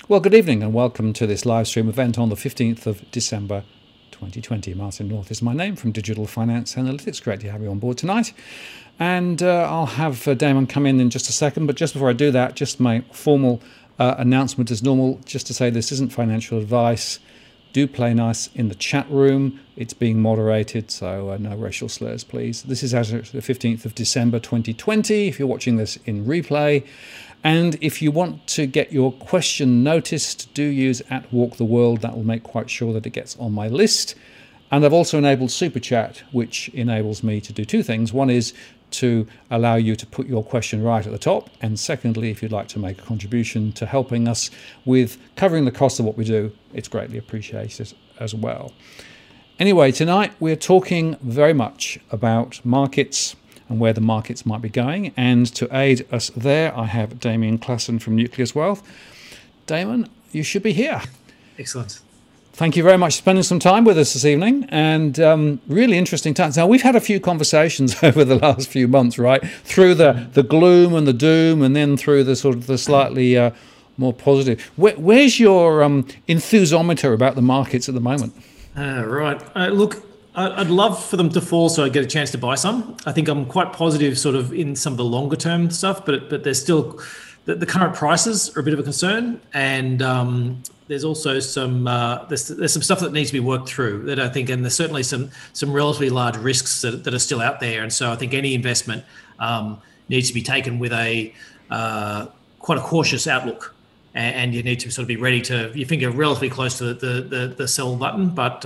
Well, good evening and welcome to this live stream event on the 15th of December 2020. Martin North is my name from Digital Finance Analytics. Great to have you on board tonight. And I'll have Damon come in just a second. But just before I do that, just my formal announcement as normal, just to say this isn't financial advice. Do play nice in the chat room. It's being moderated, so no racial slurs, please. This is as of the 15th of December 2020, if you're watching this in replay. And if you want to get your question noticed, do use @WalkTheWorld. That will make quite sure that it gets on my list. And I've also enabled Super Chat, which enables me to do two things. One is to allow you to put your question right at the top. And secondly, if you'd like to make a contribution to helping us with covering the cost of what we do, it's greatly appreciated as well. Anyway, tonight we're talking very much about markets and where the markets might be going. And to aid us there, I have Damien Klassen from Nucleus Wealth. Damon, you should be here. Excellent. Thank you very much for spending some time with us this evening, and really interesting times. Now, we've had a few conversations over the last few months, right? Through the gloom and the doom, and then through the sort of the slightly more positive. Where's your enthusiometer about the markets at the moment? Right. Look, I'd love for them to fall so I get a chance to buy some. I think I'm quite positive sort of in some of the longer term stuff, but there's still the current prices are a bit of a concern, and there's also some there's some stuff that needs to be worked through that I think, and there's certainly some relatively large risks that are still out there. And so I think any investment needs to be taken with a quite a cautious outlook, and you need to sort of be ready to your finger relatively close to the sell button. But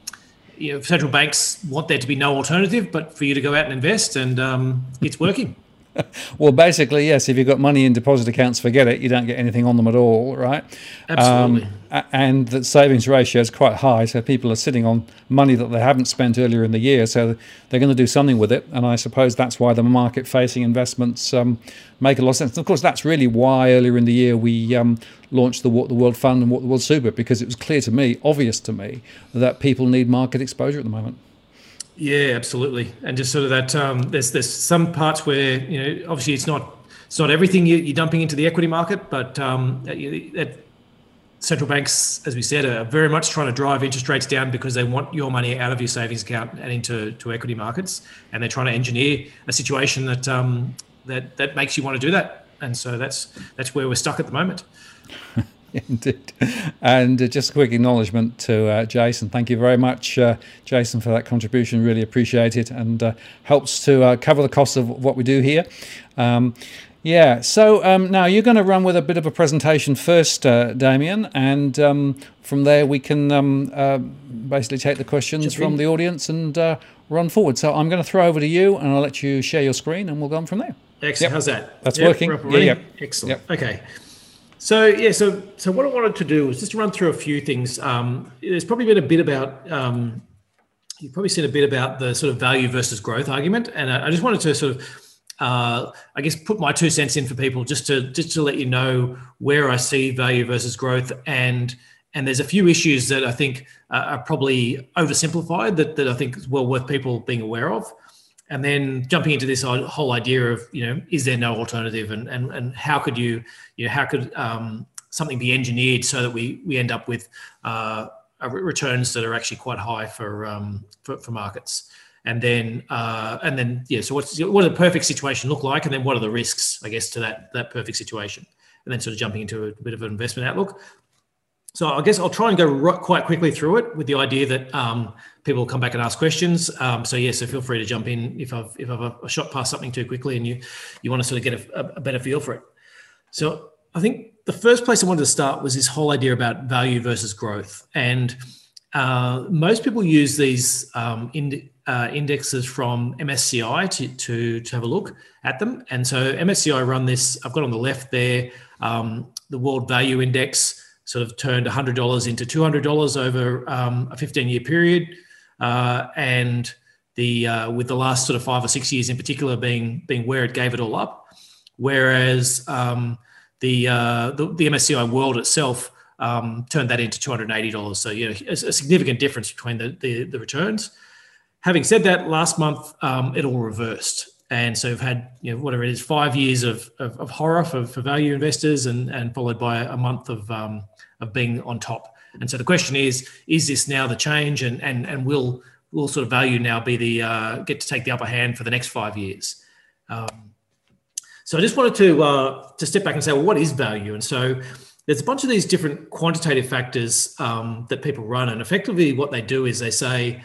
central banks want there to be no alternative but for you to go out and invest, and it's working. Well, basically, yes, if you've got money in deposit accounts, forget it. You don't get anything on them at all, right? Absolutely. And the savings ratio is quite high, so people are sitting on money that they haven't spent earlier in the year, so they're going to do something with it. And I suppose that's why the market-facing investments make a lot of sense. And of course, that's really why earlier in the year we launched the Walk the World Fund and Walk the World Super, because it was clear to me, obvious to me, that people need market exposure at the moment. Yeah, absolutely. And just sort of that there's some parts where, obviously it's not everything you're dumping into the equity market, but that central banks, as we said, are very much trying to drive interest rates down because they want your money out of your savings account and into equity markets, and they're trying to engineer a situation that that makes you want to do that. And so that's where we're stuck at the moment. Indeed. And just a quick acknowledgement to Jason. Thank you very much, Jason, for that contribution. Really appreciate it, and helps to cover the cost of what we do here. So now you're going to run with a bit of a presentation first, Damien, and from there we can basically take the questions from the audience and run forward. So I'm going to throw over to you, and I'll let you share your screen, and we'll go on from there. Excellent. Yep. How's that? That's working. Yeah. Excellent. Yep. Okay. So what I wanted to do was just to run through a few things. There's probably been a bit about you've probably seen a bit about the sort of value versus growth argument, and I just wanted to sort of I guess put my 2 cents in for people just to let you know where I see value versus growth, and there's a few issues that I think are probably oversimplified that I think is well worth people being aware of. And then jumping into this whole idea of, is there no alternative, and how could something be engineered so that we end up with returns that are actually quite high for markets. And then so what does a perfect situation look like, and then what are the risks, I guess, to that perfect situation, and then sort of jumping into a bit of an investment outlook. So I guess I'll try and go quite quickly through it with the idea that people will come back and ask questions. So feel free to jump in if I've shot past something too quickly and you want to sort of get a better feel for it. So I think the first place I wanted to start was this whole idea about value versus growth. And most people use these indexes from MSCI to have a look at them. And so MSCI run this, I've got on the left there, the World Value Index sort of turned $100 into $200 over a 15-year period, and with the last sort of 5 or 6 years in particular being where it gave it all up, whereas the MSCI World itself turned that into $280. So a significant difference between the returns. Having said that, last month it all reversed, And so we've had, whatever it is, 5 years of horror for value investors, and followed by a month of being on top. And so the question is this now the change, and will sort of value now be the get to take the upper hand for the next 5 years? So I just wanted to step back and say, well, what is value? And so there's a bunch of these different quantitative factors that people run, and effectively what they do is they say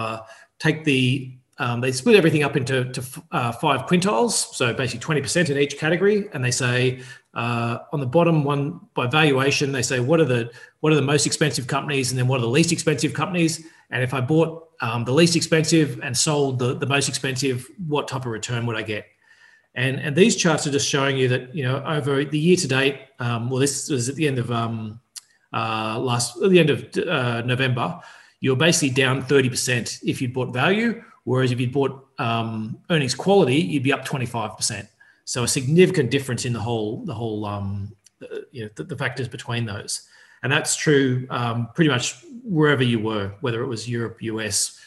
they split everything up into 5 quintiles, so basically 20% in each category, and they say on the bottom one by valuation, they say what are the most expensive companies, and then what are the least expensive companies, and if I bought the least expensive and sold the most expensive, what type of return would I get? And these charts are just showing you that over the year to date, this was at the end of November, you're basically down 30% if you bought value. Whereas if you'd bought earnings quality, you'd be up 25%. So a significant difference in the factors between those. And that's true pretty much wherever you were, whether it was Europe, US,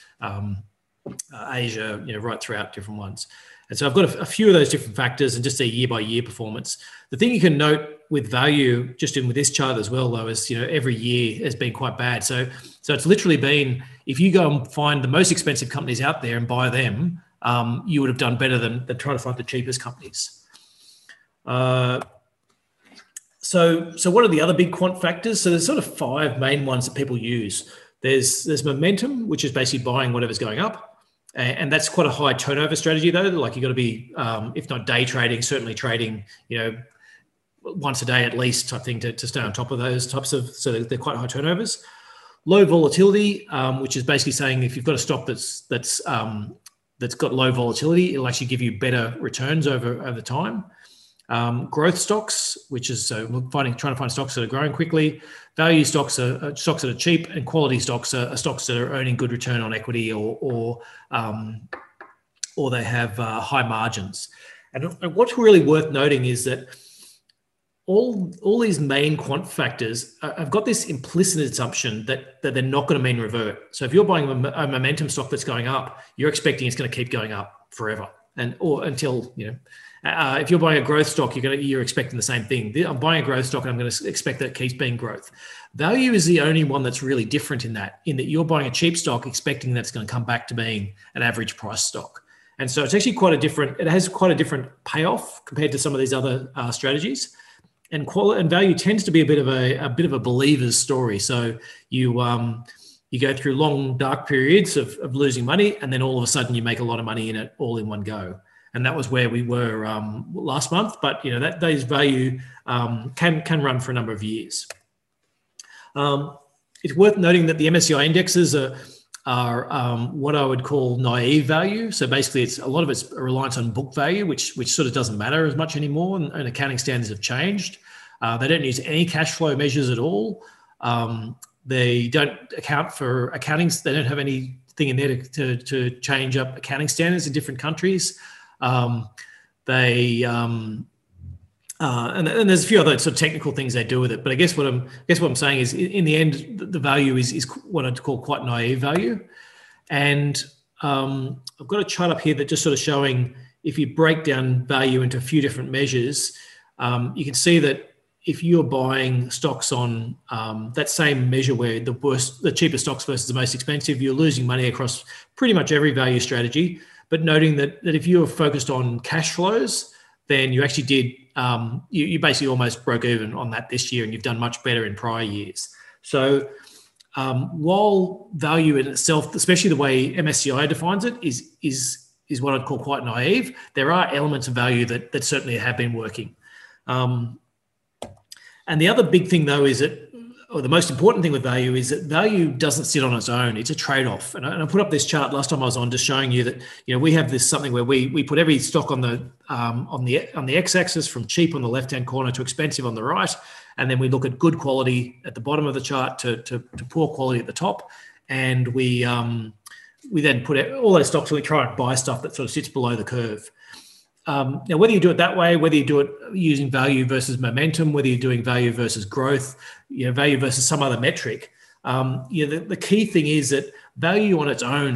Asia, right throughout different ones. And so I've got a few of those different factors and just a year-by-year performance. The thing you can note with value, just with this chart as well, though, is every year has been quite bad. So it's literally been, if you go and find the most expensive companies out there and buy them, you would have done better than trying to find the cheapest companies. So what are the other big quant factors? So there's sort of 5 main ones that people use. There's momentum, which is basically buying whatever's going up. And that's quite a high turnover strategy, though. Like you've got to be, if not day trading, certainly trading, once a day at least type thing to stay on top of those types of, so they're quite high turnovers. Low volatility, which is basically saying if you've got a stock that's got low volatility, it'll actually give you better returns over time. Growth stocks, which is trying to find stocks that are growing quickly. Value stocks are stocks that are cheap, and quality stocks are stocks that are earning good return on equity or they have high margins. And what's really worth noting is that all these main quant factors have got this implicit assumption that they're not going to mean revert. So if you're buying a momentum stock that's going up, you're expecting it's going to keep going up forever, or until if you're buying a growth stock, you're expecting the same thing. I'm buying a growth stock, and I'm going to expect that it keeps being growth. Value is the only one that's really different in that you're buying a cheap stock, expecting that it's going to come back to being an average price stock. And so it's actually it has quite a different payoff compared to some of these other strategies. And value tends to be a bit of a believer's story. So you go through long dark periods of losing money, and then all of a sudden you make a lot of money in it all in one go. And that was where we were last month. But that day's value can run for a number of years. It's worth noting that the MSCI indexes are what I would call naive value. So basically, a lot of it's a reliance on book value, which sort of doesn't matter as much anymore, and accounting standards have changed. They don't use any cash flow measures at all. They don't account for accountings. They don't have anything in there to change up accounting standards in different countries. And there's a few other sort of technical things they do with it. But I guess what I'm saying is, in the end, the value is what I'd call quite naive value. And I've got a chart up here that just sort of showing, if you break down value into a few different measures, you can see that if you're buying stocks on that same measure where the cheapest stocks versus the most expensive, you're losing money across pretty much every value strategy. But noting that if you're focused on cash flows, then you actually did, you basically almost broke even on that this year, and you've done much better in prior years. So while value in itself, especially the way MSCI defines it, is what I'd call quite naive, there are elements of value that certainly have been working. And the other big thing, though, is or the most important thing with value is that value doesn't sit on its own. It's a trade-off. And I put up this chart last time I was on, just showing you that we have this something where we put every stock on the x-axis, from cheap on the left-hand corner to expensive on the right, and then we look at good quality at the bottom of the chart to poor quality at the top, and we then put all those stocks, and we try and buy stuff that sort of sits below the curve. Now, whether you do it that way, whether you do it using value versus momentum, whether you're doing value versus growth, value versus some other metric, the key thing is that value on its own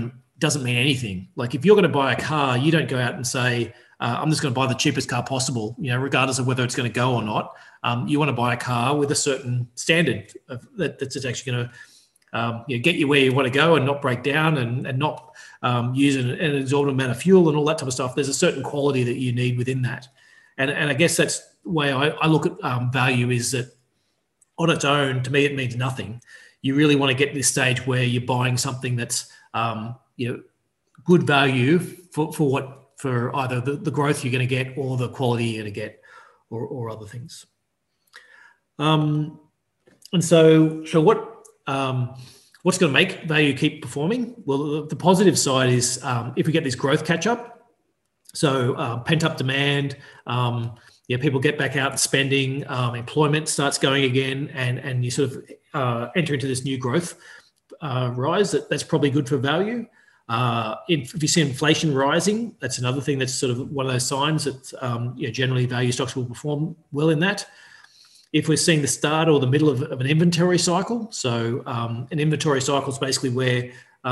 doesn't mean anything. Like if you're going to buy a car, you don't go out and say, I'm just going to buy the cheapest car possible, regardless of whether it's going to go or not. You want to buy a car with a certain standard that's actually going to get you where you want to go and not break down and not use an exorbitant amount of fuel and all that type of stuff. There's a certain quality that you need within that. And I guess that's the way I look at value, is that on its own, to me, it means nothing. You really want to get to this stage where you're buying something that's good value for either the growth you're going to get or the quality you're going to get, or other things. And so what's going to make value keep performing? Well, the positive side is if we get this growth catch up, so pent up demand, people get back out and spending, employment starts going again, and you sort of enter into this new growth rise. That's probably good for value. If you see inflation rising, that's another thing that's sort of one of those signs that generally value stocks will perform well in that. If we're seeing the start or the middle of an inventory cycle, so an inventory cycle is basically where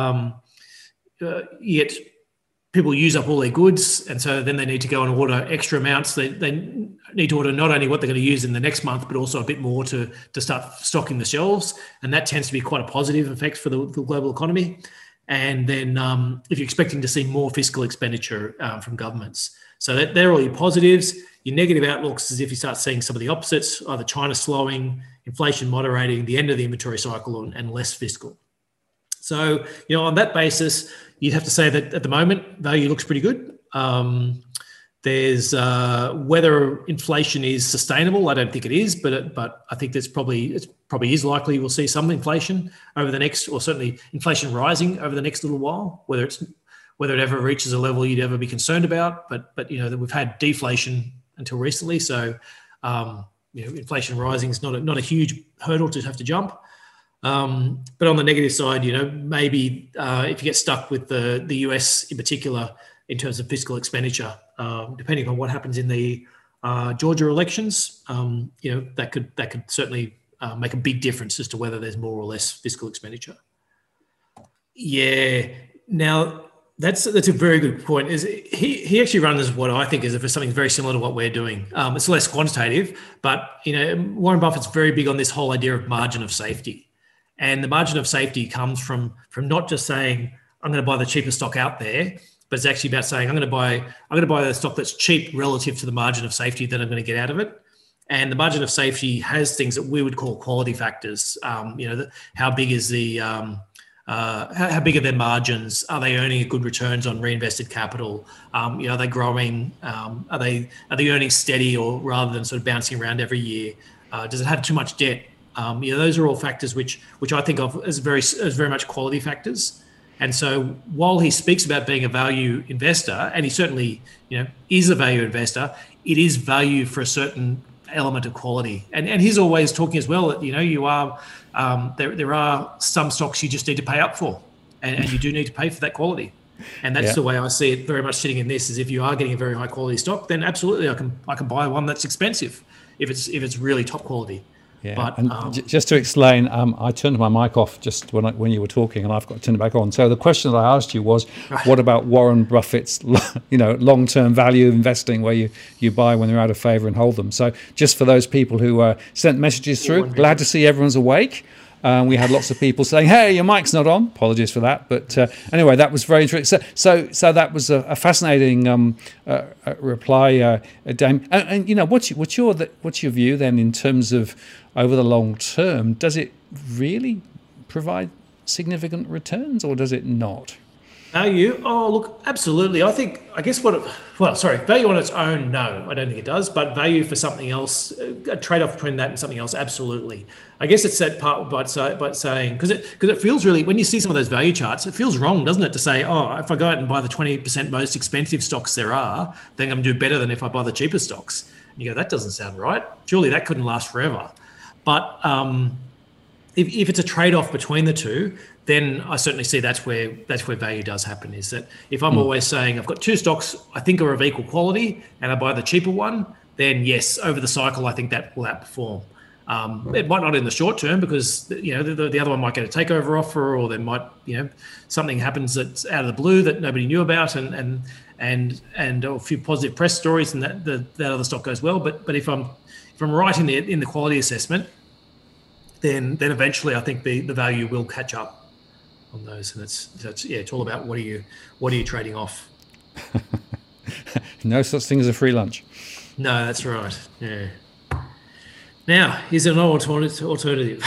you get people use up all their goods, and so then they need to go and order extra amounts. They need to order not only what they're going to use in the next month, but also a bit more to start stocking the shelves, and that tends to be quite a positive effect for the global economy. And then if you're expecting to see more fiscal expenditure from governments. So they're all your positives. Your negative outlooks is if you start seeing some of the opposites, either China slowing, inflation moderating, the end of the inventory cycle, and less fiscal. So, on that basis, you'd have to say that at the moment, value looks pretty good. There's whether inflation is sustainable. I don't think it is, but I think it probably is likely we'll see some inflation over the next, or certainly inflation rising over the next little while. Whether it ever reaches a level you'd ever be concerned about, but that we've had deflation until recently, so inflation rising is not a huge hurdle to have to jump. But on the negative side, maybe if you get stuck with the US in particular in terms of fiscal expenditure, depending on what happens in the Georgia elections, that could certainly make a big difference as to whether there's more or less fiscal expenditure. Yeah. Now that's a very good point. Is he actually runs what I think is something very similar to what we're doing. It's less quantitative, but Warren Buffett's very big on this whole idea of margin of safety. And the margin of safety comes from not just saying, I'm going to buy the cheapest stock out there, but it's actually about saying, I'm going to buy the stock that's cheap relative to the margin of safety that I'm going to get out of it. And the margin of safety has things that we would call quality factors. How big is how big are their margins? Are they earning good returns on reinvested capital? Are they growing? Are they earning steady, or rather than sort of bouncing around every year? Does it have too much debt? Those are all factors which I think of as very much quality factors. And so while he speaks about being a value investor, and he certainly is a value investor, it is value for a certain element of quality. And he's always talking as well that you are there are some stocks you just need to pay up for, and you do need to pay for that quality. And that's the way I see it very much sitting in this, is if you are getting a very high quality stock, then absolutely I can buy one that's expensive if it's really top quality. Yeah, but and just to explain, I turned my mic off just when you were talking, and I've got to turn it back on. So the question that I asked you was, what about Warren Buffett's, long-term value investing, where you buy when they're out of favour and hold them? So just for those people who sent messages through, glad to see everyone's awake. We had lots of people saying, "Hey, your mic's not on." Apologies for that, but anyway, that was very interesting. So that was a fascinating reply, Dame. And what's your view then in terms of over the long term? Does it really provide significant returns, or does it not? Value? Oh, look, absolutely. value on its own, no, I don't think it does. But value for something else, a trade-off between that and something else, absolutely. I guess it's that part by saying, because it feels really, when you see some of those value charts, it feels wrong, doesn't it, to say, oh, if I go out and buy the 20% most expensive stocks there are, then I'm going to do better than if I buy the cheapest stocks. And you go, that doesn't sound right. Surely that couldn't last forever. But if it's a trade-off between the two, then I certainly see that's where value does happen. Is that if I'm always saying I've got two stocks I think are of equal quality and I buy the cheaper one, then yes, over the cycle I think that will outperform. It might not in the short term because the other one might get a takeover offer, or there might something happens that's out of the blue that nobody knew about, and a few positive press stories, and that other stock goes well. But if I'm right in the quality assessment, then eventually I think the value will catch up on those, and it's all about what are you trading off. No such thing as a free lunch. No, that's right. Yeah. Now, here's an alternative.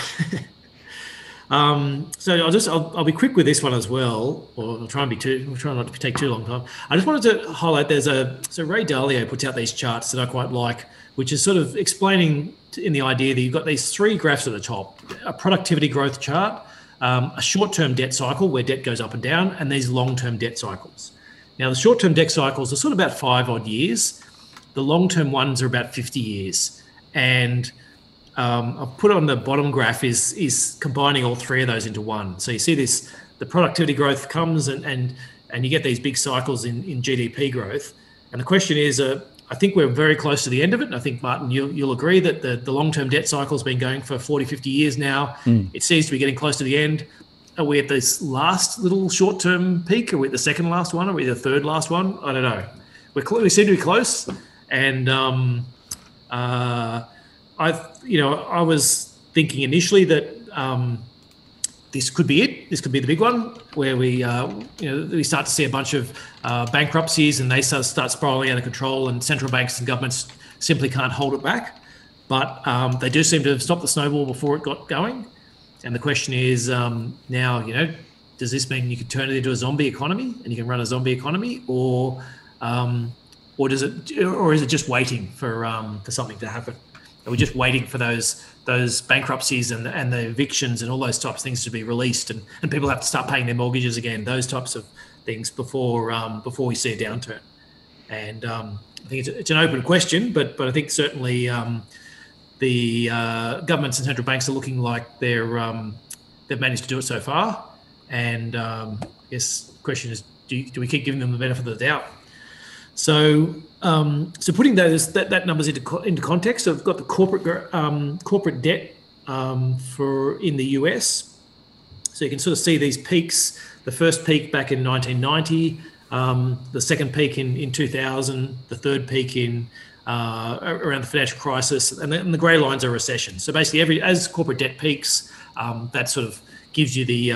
So I'll be quick with this one as well, or I'll try not to take too long time. I just wanted to highlight so Ray Dalio puts out these charts that I quite like, which is sort of explaining in the idea that you've got these three graphs at the top: a productivity growth chart, a short-term debt cycle where debt goes up and down, and these long-term debt cycles. Now, the short-term debt cycles are sort of about 5 odd years. The long-term ones are about 50 years, and I've put on the bottom graph is combining all three of those into one. So you see the productivity growth comes and you get these big cycles in GDP growth. And the question is, I think we're very close to the end of it. And I think, Martin, you'll agree that the long-term debt cycle has been going for 40, 50 years now. It seems to be getting close to the end. Are we at this last little short-term peak? Are we at the second last one? Are we the third last one? I don't know. We seem to be close. And I was thinking initially that this could be it. This could be the big one where we start to see a bunch of bankruptcies and they start spiraling out of control, and central banks and governments simply can't hold it back. But they do seem to have stopped the snowball before it got going. And the question is now, does this mean you could turn it into a zombie economy and you can run a zombie economy, or is it just waiting for something to happen? Are we just waiting for those bankruptcies and the evictions and all those types of things to be released, and people have to start paying their mortgages again, those types of things before we see a downturn? And I think it's an open question, but I think certainly the governments and central banks are looking like they've managed to do it so far. And I guess the question is, do we keep giving them the benefit of the doubt? So putting that numbers into context, I've got the corporate debt in the US. So you can sort of see these peaks. The first peak back in 1990, the second peak in 2000, the third peak in around the financial crisis, and the grey lines are recession. So basically, as corporate debt peaks, that sort of gives you the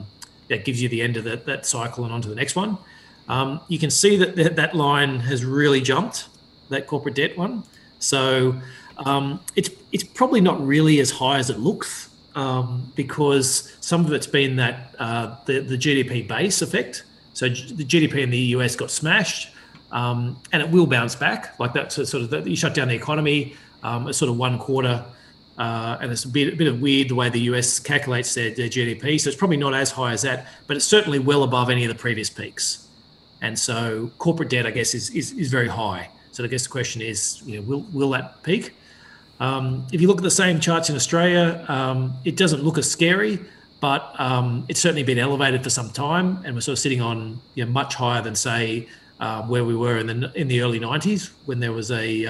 end of that cycle and onto the next one. You can see that line has really jumped, that corporate debt one. So it's probably not really as high as it looks, because some of it's been that the GDP base effect. So the GDP in the US got smashed, and it will bounce back. Like that sort of you shut down the economy, it's sort of 1 quarter, and it's a bit of weird the way the US calculates their GDP. So it's probably not as high as that, but it's certainly well above any of the previous peaks. And so corporate debt, I guess, is very high. So I guess the question is, will that peak? If you look at the same charts in Australia, it doesn't look as scary, but it's certainly been elevated for some time, and we're sort of sitting on much higher than, say, where we were in the early 90s when there was a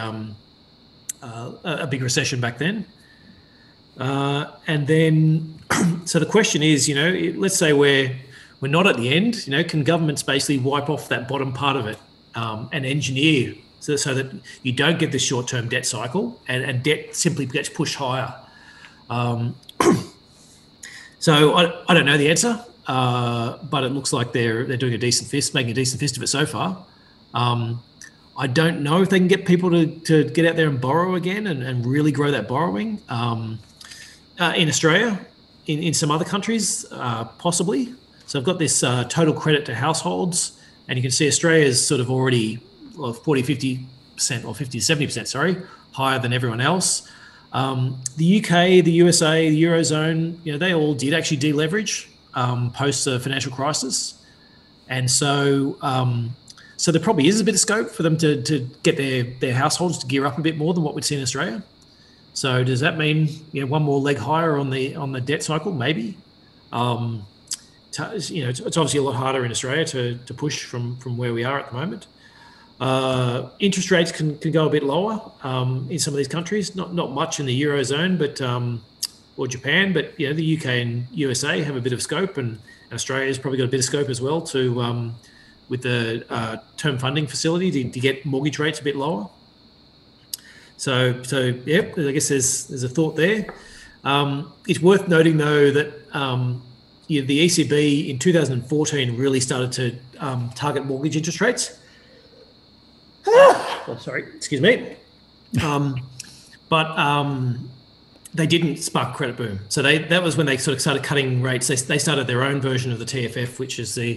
big recession back then. And then, so the question is, let's say we're not at the end. Can governments basically wipe off that bottom part of it and engineer so that you don't get this short-term debt cycle and debt simply gets pushed higher? So I don't know the answer, but it looks like they're doing making a decent fist of it so far. I don't know if they can get people to get out there and borrow again and really grow that borrowing. In Australia, in some other countries, possibly. So I've got this total credit to households, and you can see Australia is sort of already 40, 50% or 50 to 70%, sorry, higher than everyone else. The UK, the USA, the Eurozone, they all did actually deleverage post the financial crisis. And so there probably is a bit of scope for them to get their households to gear up a bit more than what we'd see in Australia. So does that mean one more leg higher on the debt cycle? Maybe. It's obviously a lot harder in Australia to push from where we are at the moment. Interest rates can go a bit lower in some of these countries. Not much in the Eurozone, but or Japan, but the UK and USA have a bit of scope, and Australia's probably got a bit of scope as well to with the term funding facility to get mortgage rates a bit lower. So yeah, I guess there's a thought there. It's worth noting though that the ECB in 2014 really started to target mortgage interest rates. Oh, sorry, excuse me. But they didn't spark a credit boom. So that was when they sort of started cutting rates. They started their own version of the TFF, which is the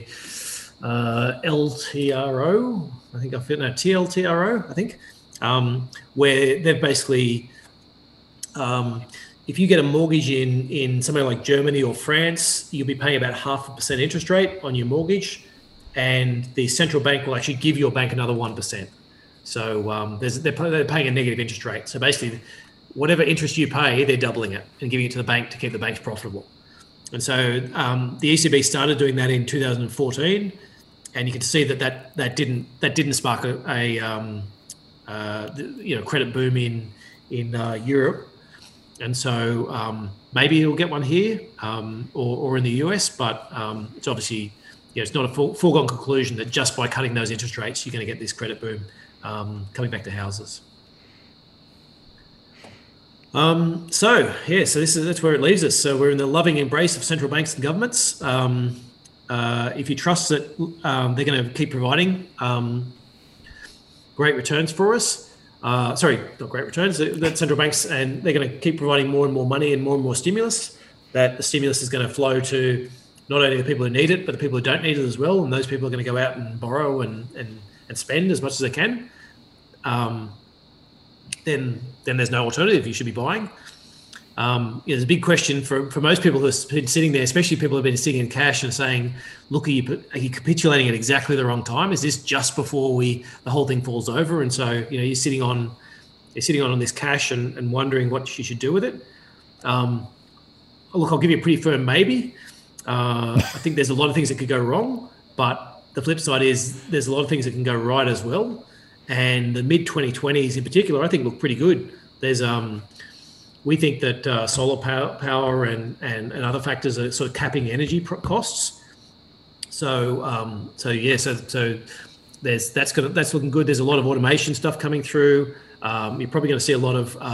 LTRO. I think TLTRO. I think where they've basically, if you get a mortgage in somewhere like Germany or France, you'll be paying about 0.5% interest rate on your mortgage, and the central bank will actually give your bank another 1%. So they're paying a negative interest rate. So basically, whatever interest you pay, they're doubling it and giving it to the bank to keep the banks profitable. And so the ECB started doing that in 2014, and you can see that didn't spark a credit boom in Europe. And so maybe it'll get one here or in the US, but it's obviously it's not a foregone conclusion that just by cutting those interest rates you're going to get this credit boom coming back to houses. So that's where it leaves us. So we're in the loving embrace of central banks and governments. If you trust that they're going to keep providing great returns for us, sorry, not great returns, that central banks, and they're going to keep providing more and more money and more stimulus, that the stimulus is going to flow to not only the people who need it, but the people who don't need it as well. And those people are going to go out and borrow and spend as much as they can. Then there's no alternative. You should be buying. There's a big question for most people who've been sitting there, especially people who've been sitting in cash and saying, look, are you capitulating at exactly the wrong time? Is this just before the whole thing falls over? And so, you're sitting on this cash and wondering what you should do with it. Look, I'll give you a pretty firm maybe. I think there's a lot of things that could go wrong, but the flip side is there's a lot of things that can go right as well. And the mid-2020s in particular, I think look pretty good. There's we think that solar power and other factors are sort of capping energy costs. So that's looking good. There's a lot of automation stuff coming through. You're probably going to see a lot of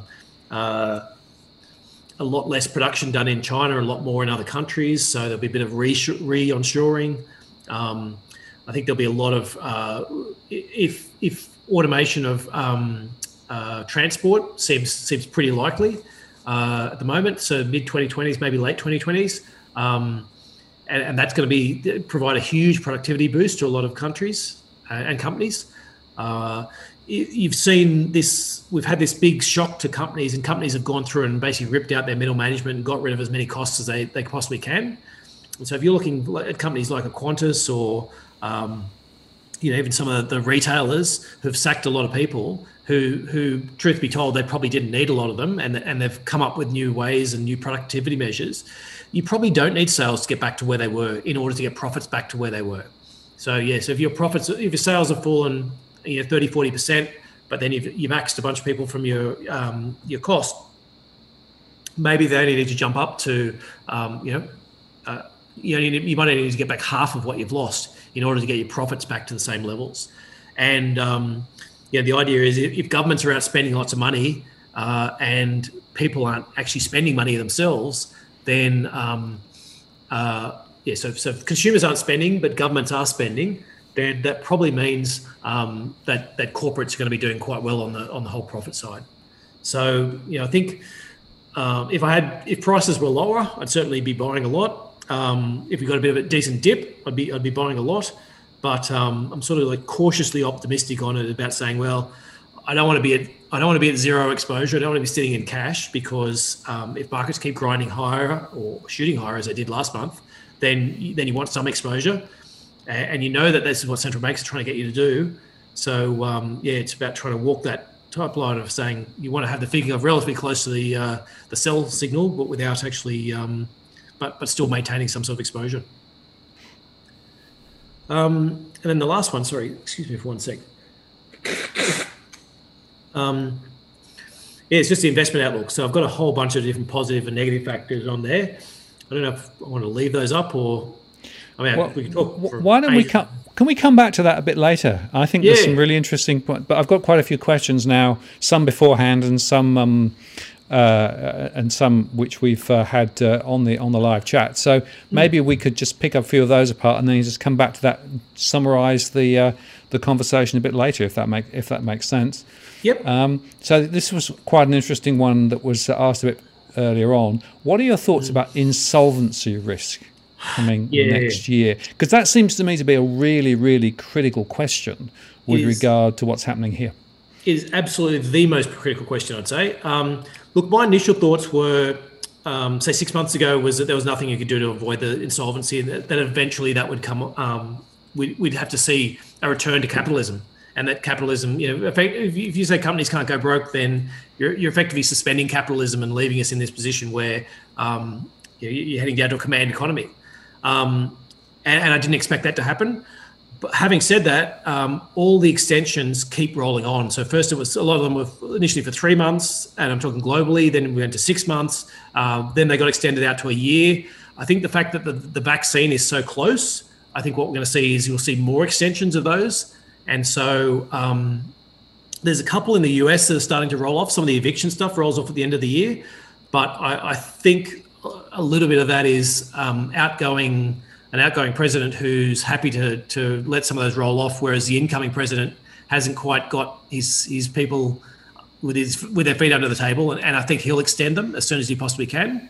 a lot less production done in China, a lot more in other countries. So there'll be a bit of re-onshoring. I think there'll be a lot of if automation of transport seems pretty likely at the moment. So mid 2020s, maybe late 2020s, and that's going to provide a huge productivity boost to a lot of countries and companies. You've seen this. We've had this big shock to companies, and companies have gone through and basically ripped out their middle management and got rid of as many costs as they possibly can. And so if you're looking at companies like a Qantas or even some of the retailers who've sacked a lot of people who, truth be told, they probably didn't need a lot of them, and they've come up with new ways and new productivity measures. You probably don't need sales to get back to where they were in order to get profits back to where they were. So if your sales have fallen 30-40%, but then you've axed a bunch of people from your cost, maybe they only need to jump up to you might need to get back half of what you've lost in order to get your profits back to the same levels. And the idea is if governments are out spending lots of money and people aren't actually spending money themselves, then so if consumers aren't spending but governments are spending, then that probably means that corporates are going to be doing quite well on the whole profit side. So I think if prices were lower, I'd certainly be buying a lot. If we got a bit of a decent dip, I'd be buying a lot. But I'm sort of like cautiously optimistic on it about saying, well, I don't want to be at zero exposure. I don't want to be sitting in cash because if markets keep grinding higher or shooting higher as they did last month, then you want some exposure, and that this is what central banks are trying to get you to do. So it's about trying to walk that type line of saying you want to have the figure of relatively close to the sell signal, but without actually, but still maintaining some sort of exposure. And then the last one, sorry, excuse me for one sec. Yeah, it's just the investment outlook. So I've got a whole bunch of different positive and negative factors on there. I don't know if I want to leave those up or, I mean, Well, we can talk. why don't we come? Can we come back to that a bit later? I think there's some really interesting points, but I've got quite a few questions now, some beforehand and some which we've had on the live chat. So maybe we could just pick up a few of those apart and then just come back to that, summarise the conversation a bit later, if that makes sense. Yep. So this was quite an interesting one that was asked a bit earlier on. What are your thoughts about insolvency risk coming next year? Because that seems to me to be a really, really critical question with regard to what's happening here. It is absolutely the most critical question, I'd say. Look, my initial thoughts were, say 6 months ago, was that there was nothing you could do to avoid the insolvency, and that eventually that would come. We'd have to see a return to capitalism, and that capitalism, if you say companies can't go broke, then you're effectively suspending capitalism and leaving us in this position where you're heading down to a command economy. And I didn't expect that to happen. But having said that, all the extensions keep rolling on. So first, it was a lot of them were initially for 3 months, and I'm talking globally. Then we went to 6 months. Then they got extended out to a year. I think the fact that the vaccine is so close, I think what we're going to see is you'll see more extensions of those. And so there's a couple in the US that are starting to roll off. Some of the eviction stuff rolls off at the end of the year. But I think a little bit of that is an outgoing president who's happy to let some of those roll off, whereas the incoming president hasn't quite got his people with their feet under the table, and I think he'll extend them as soon as he possibly can.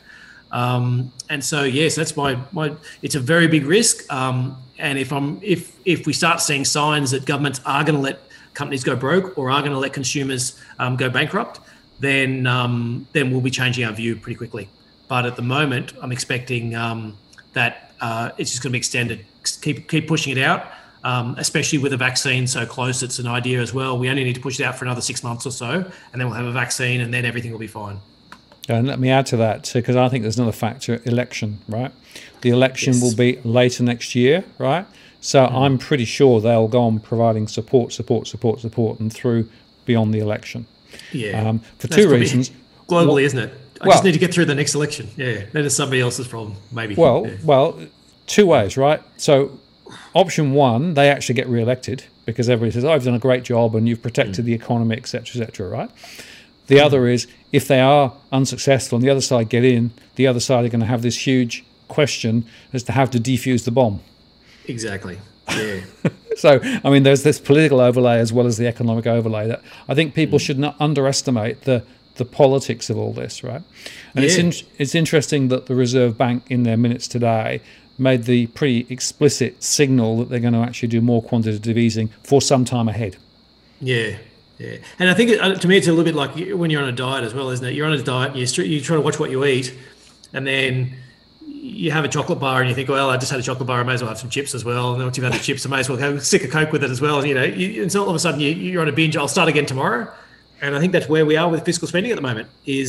And so yes, that's my. It's a very big risk, and if we start seeing signs that governments are going to let companies go broke or are going to let consumers go bankrupt, then we'll be changing our view pretty quickly. But at the moment, I'm expecting that it's just going to be extended. Keep pushing it out, especially with the vaccine so close. It's an idea as well. We only need to push it out for another 6 months or so, and then we'll have a vaccine, and then everything will be fine. And let me add to that, because I think there's another factor: election. Right, the election will be later next year. Right, so I'm pretty sure they'll go on providing support, and through beyond the election. Yeah, for two reasons. Globally, isn't it? I just need to get through the next election. Yeah, that is somebody else's problem, maybe. Well, two ways, right? So, option one, they actually get re-elected because everybody says, "Oh, I've done a great job and you've protected the economy, etc., right? The other is if they are unsuccessful and the other side get in, the other side are going to have this huge question as to how to defuse the bomb. Exactly. Yeah. So, I mean, there's this political overlay as well as the economic overlay that I think people should not underestimate the politics of all this, right? And it's interesting that the Reserve Bank in their minutes today made the pretty explicit signal that they're going to actually do more quantitative easing for some time ahead. Yeah. Yeah. And I think to me, it's a little bit like when you're on a diet as well, isn't it? You're on a diet, you try to watch what you eat, and then you have a chocolate bar and you think, well, I just had a chocolate bar, I may as well have some chips as well. And then once you've had the chips, I may as well have a stick of Coke with it as well. And so all of a sudden you're on a binge. I'll start again tomorrow. And I think that's where we are with fiscal spending at the moment is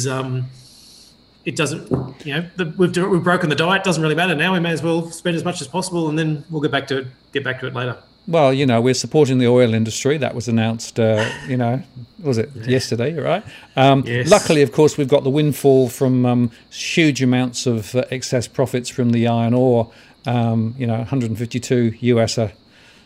it doesn't, we've broken the diet. Doesn't really matter now. We may as well spend as much as possible and then we'll get back to it later. Well, we're supporting the oil industry. That was announced, was it yesterday, right? Yes. Luckily, of course, we've got the windfall from huge amounts of excess profits from the iron ore, 152 US a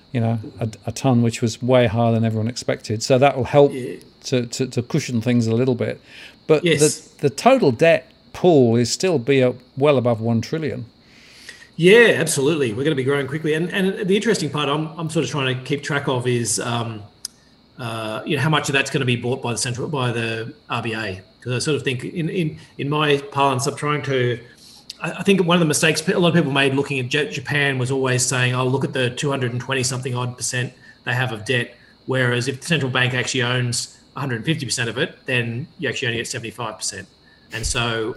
ton, which was way higher than everyone expected. So that will help to cushion things a little bit. But the total debt pool is still well above 1 trillion. Yeah, absolutely. We're going to be growing quickly, and the interesting part I'm sort of trying to keep track of is, how much of that's going to be bought by the RBA. Because I sort of think in my parlance, I'm trying to. I think one of the mistakes a lot of people made looking at Japan was always saying, "Oh, look at the 220 something odd percent they have of debt." Whereas if the central bank actually owns 150% of it, then you actually only get 75%. And so,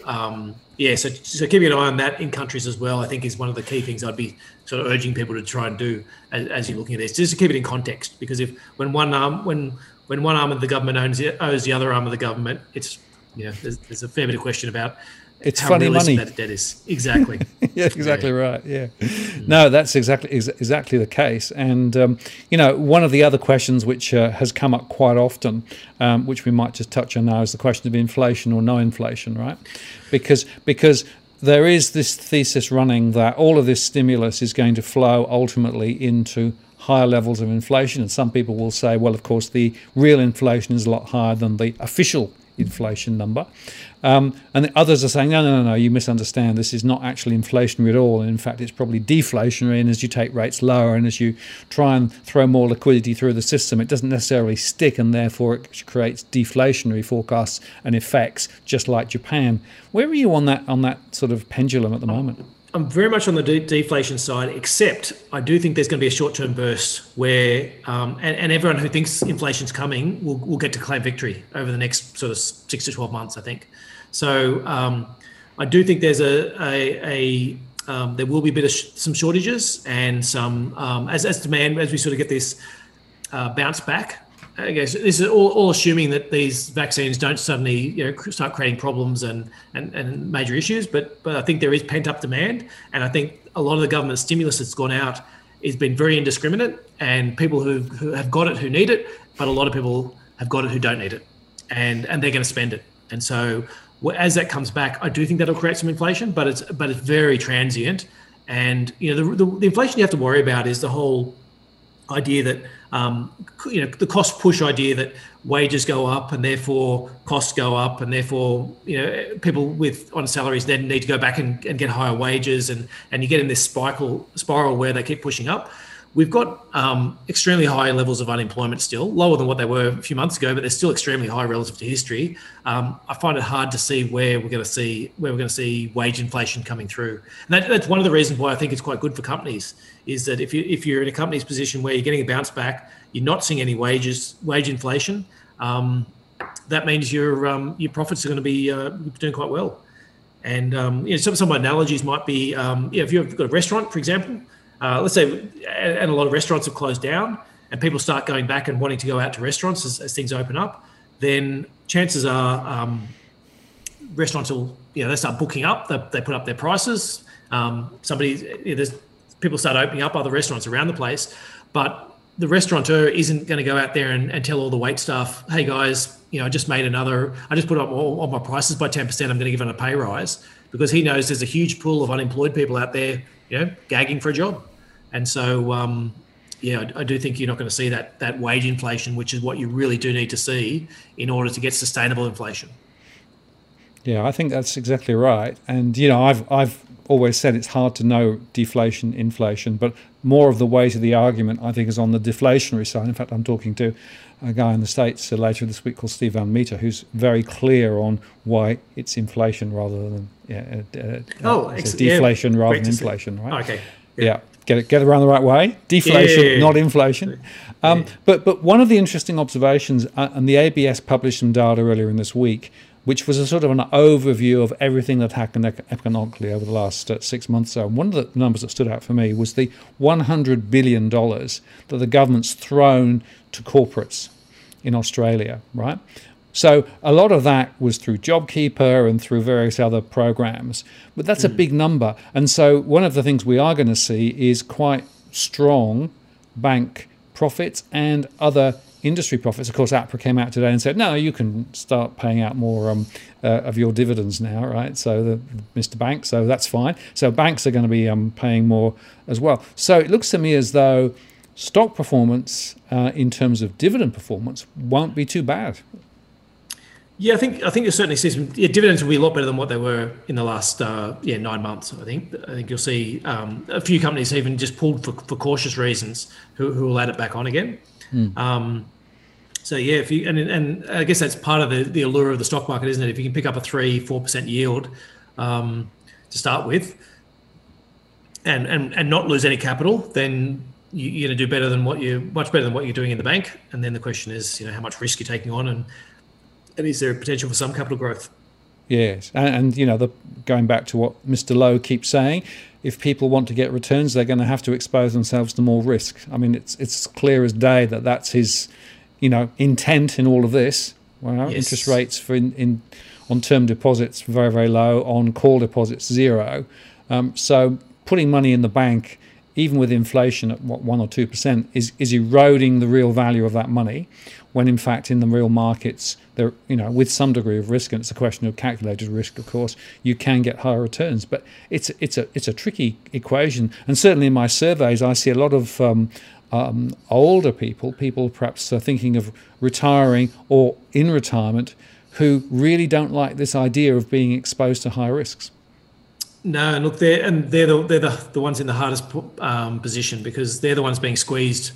so keeping an eye on that in countries as well, I think is one of the key things I'd be sort of urging people to try and do as you're looking at this, just to keep it in context. Because when one arm of the government owes the other arm of the government, it's there's a fair bit of question about It's how funny realistic money. that debt is. Exactly. Yeah, exactly right. Yeah, no, that's exactly the case. And one of the other questions which has come up quite often, which we might just touch on now, is the question of inflation or no inflation, right? Because there is this thesis running that all of this stimulus is going to flow ultimately into higher levels of inflation, and some people will say, well, of course, the real inflation is a lot higher than the official inflation number. And the others are saying, no, you misunderstand. This is not actually inflationary at all. And in fact, it's probably deflationary. And as you take rates lower and as you try and throw more liquidity through the system, it doesn't necessarily stick, and therefore it creates deflationary forecasts and effects, just like Japan. Where are you on that sort of pendulum at the moment? I'm very much on the deflation side, except I do think there's going to be a short-term burst where, and everyone who thinks inflation's coming will get to claim victory over the next sort of 6 to 12 months, I think. So I do think there's there will be a bit of some shortages and some as demand, as we sort of get this bounce back. I guess this is all assuming that these vaccines don't suddenly start creating problems and major issues. But I think there is pent up demand, and I think a lot of the government stimulus that's gone out has been very indiscriminate, and people who have got it who need it, but a lot of people have got it who don't need it, and they're going to spend it. And so as that comes back, I do think that'll create some inflation, but it's very transient. And the inflation you have to worry about is the whole idea that the cost push idea that wages go up and therefore costs go up, and therefore people on salaries then need to go back and get higher wages, and you get in this spiral where they keep pushing up. We've got extremely high levels of unemployment still, lower than what they were a few months ago, but they're still extremely high relative to history. I find it hard to see where we're going to see wage inflation coming through, and that's one of the reasons why I think it's quite good for companies. Is that if you're in a company's position where you're getting a bounce back, you're not seeing any wage inflation, that means your profits are going to be doing quite well. And some of my analogies might be if you've got a restaurant, for example. Let's say, and a lot of restaurants have closed down, and people start going back and wanting to go out to restaurants as things open up, then chances are restaurants will, they start booking up, they put up their prices. People start opening up other restaurants around the place, but the restaurateur isn't going to go out there and tell all the wait staff, hey guys, I just put up all my prices by 10%, I'm going to give them a pay rise, because he knows there's a huge pool of unemployed people out there, gagging for a job. And so, I do think you're not going to see that wage inflation, which is what you really do need to see in order to get sustainable inflation. Yeah, I think that's exactly right. And, I've always said it's hard to know deflation, inflation, but more of the weight of the argument, I think, is on the deflationary side. In fact, I'm talking to a guy in the States later this week called Steve Van Meter, who's very clear on why it's inflation rather than deflation rather than inflation, right? Okay. Yeah. Get it around the right way. Deflation, not inflation. But one of the interesting observations, and the ABS published some data earlier in this week, which was a sort of an overview of everything that happened economically over the last 6 months. So one of the numbers that stood out for me was the $100 billion that the government's thrown to corporates in Australia, right? So a lot of that was through JobKeeper and through various other programs, but that's a big number. And so one of the things we are going to see is quite strong bank profits and other industry profits. Of course, APRA came out today and said, no, you can start paying out more of your dividends now, right? So Mr. Bank, so that's fine. So banks are going to be paying more as well. So it looks to me as though stock performance in terms of dividend performance won't be too bad. Yeah, I think you'll certainly see some dividends will be a lot better than what they were in the last 9 months. I think you'll see a few companies even just pulled for cautious reasons who will add it back on again. So yeah, if you and I guess that's part of the allure of the stock market, isn't it? If you can pick up a 3-4% yield to start with, and not lose any capital, then you're going to do much better than what you're doing in the bank. And then the question is, how much risk you're taking on, and is there a potential for some capital growth? Yes, and going back to what Mr. Lowe keeps saying, if people want to get returns, they're going to have to expose themselves to more risk. I mean, it's clear as day that that's his intent in all of this. Well, yes. Interest rates on term deposits very, very low, on call deposits 0. So putting money in the bank, even with inflation at 1 or 2%, is eroding the real value of that money, when in fact in the real markets, there, with some degree of risk, and it's a question of calculated risk, of course, you can get higher returns. But it's a tricky equation, and certainly in my surveys, I see a lot of older people perhaps thinking of retiring or in retirement, who really don't like this idea of being exposed to high risks. No, and look, they're the ones in the hardest position, because they're the ones being squeezed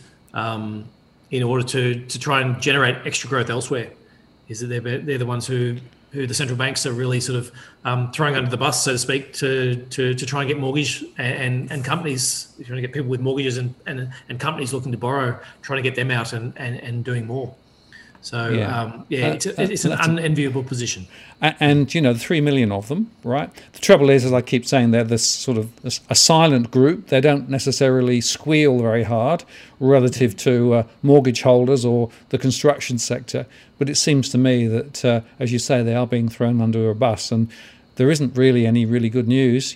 in order to try and generate extra growth elsewhere. Is that they're the ones who the central banks are really sort of throwing under the bus, so to speak, to try and get mortgage and companies, trying to get people with mortgages and companies looking to borrow, trying to get them out and doing more. So it's an unenviable position. And the 3 million of them, right? The trouble is, as I keep saying, they're this sort of a silent group. They don't necessarily squeal very hard relative to mortgage holders or the construction sector. But it seems to me that, as you say, they are being thrown under a bus, and there isn't really any really good news.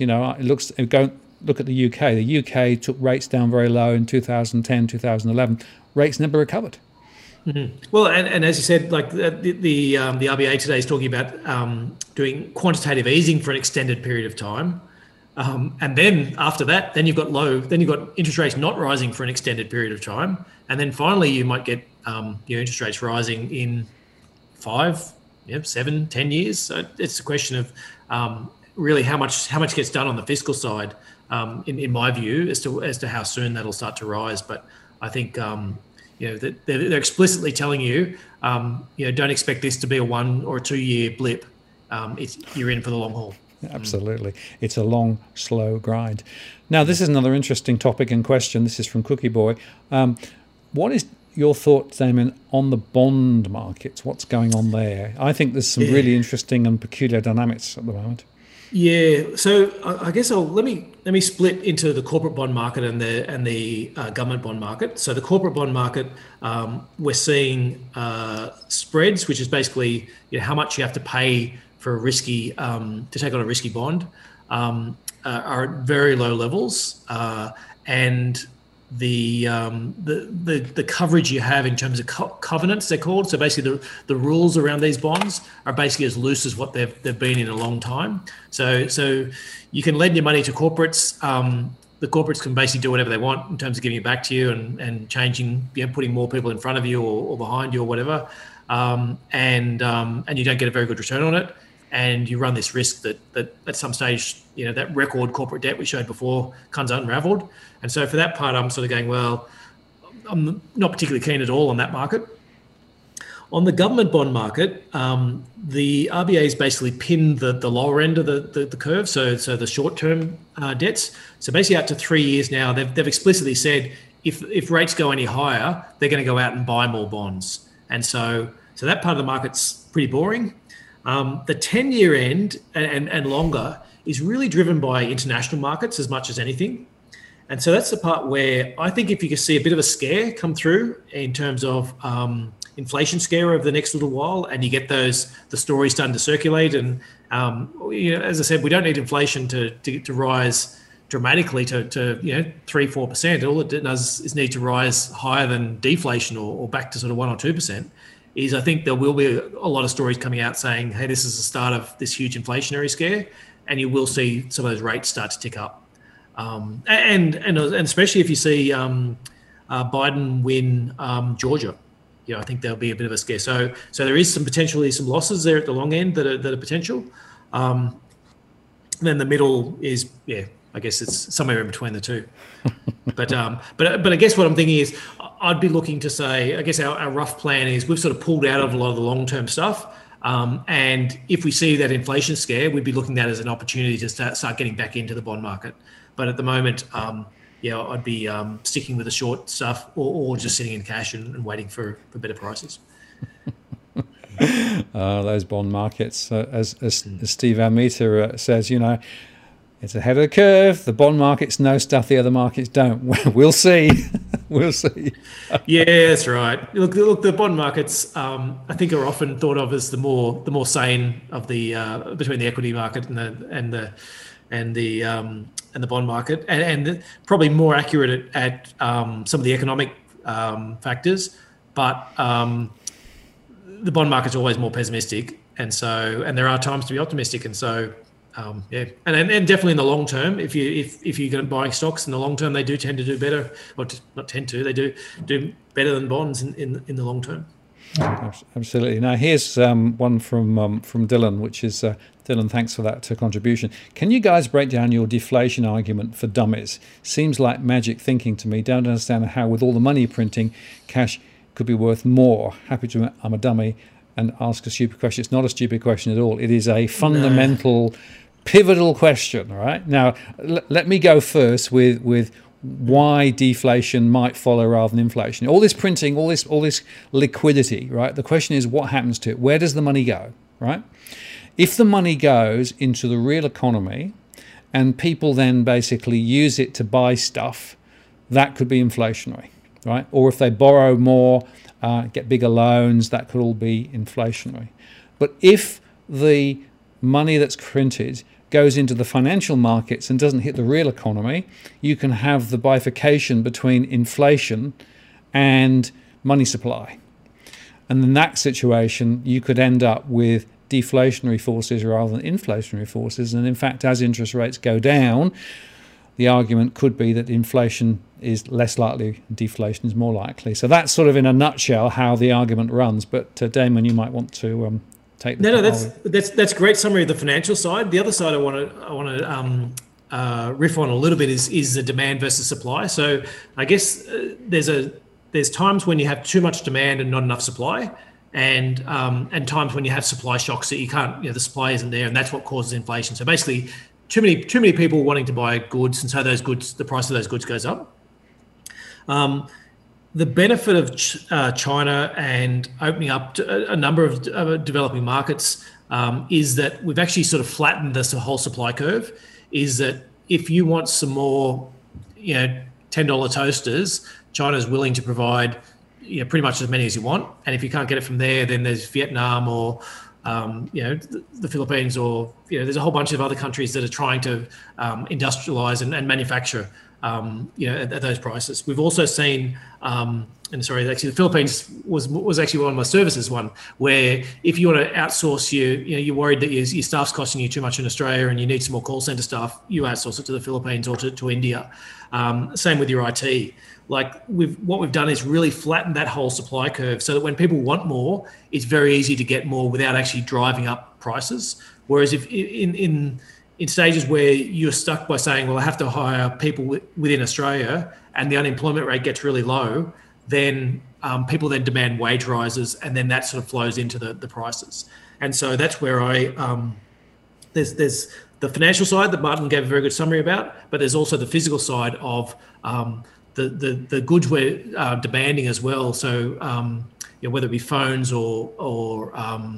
Look at the UK. The UK took rates down very low in 2010, 2011. Rates never recovered. Mm-hmm. Well, and as you said, like the RBA today is talking about doing quantitative easing for an extended period of time, and then after that, then you've got interest rates not rising for an extended period of time, and then finally you might get your interest rates rising in 5, 7, 10 years. So it's a question of really how much gets done on the fiscal side, in my view, as to how soon that'll start to rise. But I think. They're explicitly telling you, don't expect this to be a 1 or 2 year blip. You're in for the long haul. Absolutely. It's a long, slow grind. Now, this is another interesting topic and question. This is from Cookie Boy. What is your thoughts, Damon, on the bond markets? What's going on there? I think there's some really interesting and peculiar dynamics at the moment. Yeah, so I guess let me split into the corporate bond market and the government bond market. So the corporate bond market, we're seeing spreads, which is basically how much you have to pay for to take on a risky bond, are at very low levels, and the coverage you have in terms of covenants, they're called. So basically the rules around these bonds are basically as loose as what they've been in a long time. So you can lend your money to corporates. The corporates can basically do whatever they want in terms of giving it back to you and changing, putting more people in front of you or behind you or whatever. And you don't get a very good return on it. And you run this risk that at some stage, that record corporate debt we showed before comes unraveled. And so for that part, I'm sort of going, well, I'm not particularly keen at all on that market. On the government bond market, the RBA's basically pinned the lower end of the curve, so the short-term debts. So basically out to 3 years now, they've explicitly said if rates go any higher, they're going to go out and buy more bonds. And so that part of the market's pretty boring. The 10-year end and longer is really driven by international markets as much as anything. And so that's the part where I think if you can see a bit of a scare come through in terms of inflation scare over the next little while, and you get the stories starting to circulate, and as I said, we don't need inflation to rise dramatically to 3-4%. All it does is need to rise higher than deflation or back to sort of 1 or 2%. I think there will be a lot of stories coming out saying, hey, this is the start of this huge inflationary scare, and you will see some of those rates start to tick up. And especially if you see Biden win Georgia, I think there'll be a bit of a scare. So there is potentially some losses there at the long end that are potential. Then the middle is, I guess it's somewhere in between the two. But I guess what I'm thinking is I'd be looking to say, I guess our rough plan is we've sort of pulled out of a lot of the long-term stuff. And if we see that inflation scare, we'd be looking at it as an opportunity to start getting back into the bond market. But at the moment, I'd be sticking with the short stuff or just sitting in cash and waiting for better prices. Those bond markets, as Steve Almeida says, it's ahead of the curve. The bond markets know stuff the other markets don't. We'll see. We'll see. Yeah, that's right. Look, the bond markets, I think, are often thought of as the more sane of the between the equity market and the bond market, and probably more accurate at some of the economic factors. But the bond market's always more pessimistic, and there are times to be optimistic, and so. Yeah, and definitely in the long term, if you're going to buy stocks in the long term, they do tend to do better, or not tend to, they do better than bonds in the long term. Absolutely. Now here's one from Dylan, which is Dylan. Thanks for that contribution. Can you guys break down your deflation argument for dummies? Seems like magic thinking to me. Don't understand how, with all the money printing, cash could be worth more. Happy to I'm a dummy and ask a stupid question. It's not a stupid question at all. It is a fundamental, pivotal question. Right now, let me go first with why deflation might follow rather than inflation. All this printing, all this liquidity, right? The question is, what happens to it? Where does the money go, right? If the money goes into the real economy and people then basically use it to buy stuff, that could be inflationary, right? Or if they borrow more, get bigger loans, that could all be inflationary. But if the money that's printed goes into the financial markets and doesn't hit the real economy, you can have the bifurcation between inflation and money supply. And in that situation, you could end up with deflationary forces rather than inflationary forces. And in fact, as interest rates go down, the argument could be that inflation is less likely, deflation is more likely. So that's sort of in a nutshell how the argument runs. But Damon, you might want to take the that's a great summary of the financial side. The other side I want to riff on a little bit is the demand versus supply. So I guess there's times when you have too much demand and not enough supply, and times when you have supply shocks that you can't, the supply isn't there, and that's what causes inflation. So basically, too many people wanting to buy goods, and so the price of those goods goes up. The benefit of China and opening up to a number of developing markets is that we've actually sort of flattened this whole supply curve. Is that if you want some more, $10 toasters, China's willing to provide, pretty much as many as you want. And if you can't get it from there, then there's Vietnam or the Philippines, or there's a whole bunch of other countries that are trying to industrialize and manufacture at those prices. We've also seen, the Philippines was actually one of my services one, where if you want to outsource you're worried that your staff's costing you too much in Australia and you need some more call center staff, you outsource it to the Philippines or to India. Same with your IT. What we've done is really flatten that whole supply curve so that when people want more, it's very easy to get more without actually driving up prices. Whereas if in stages where you're stuck by saying, well, I have to hire people within Australia and the unemployment rate gets really low, then people then demand wage rises, and then that sort of flows into the prices. And so that's where there's the financial side that Martin gave a very good summary about, but there's also the physical side of the goods we're demanding as well. So whether it be phones or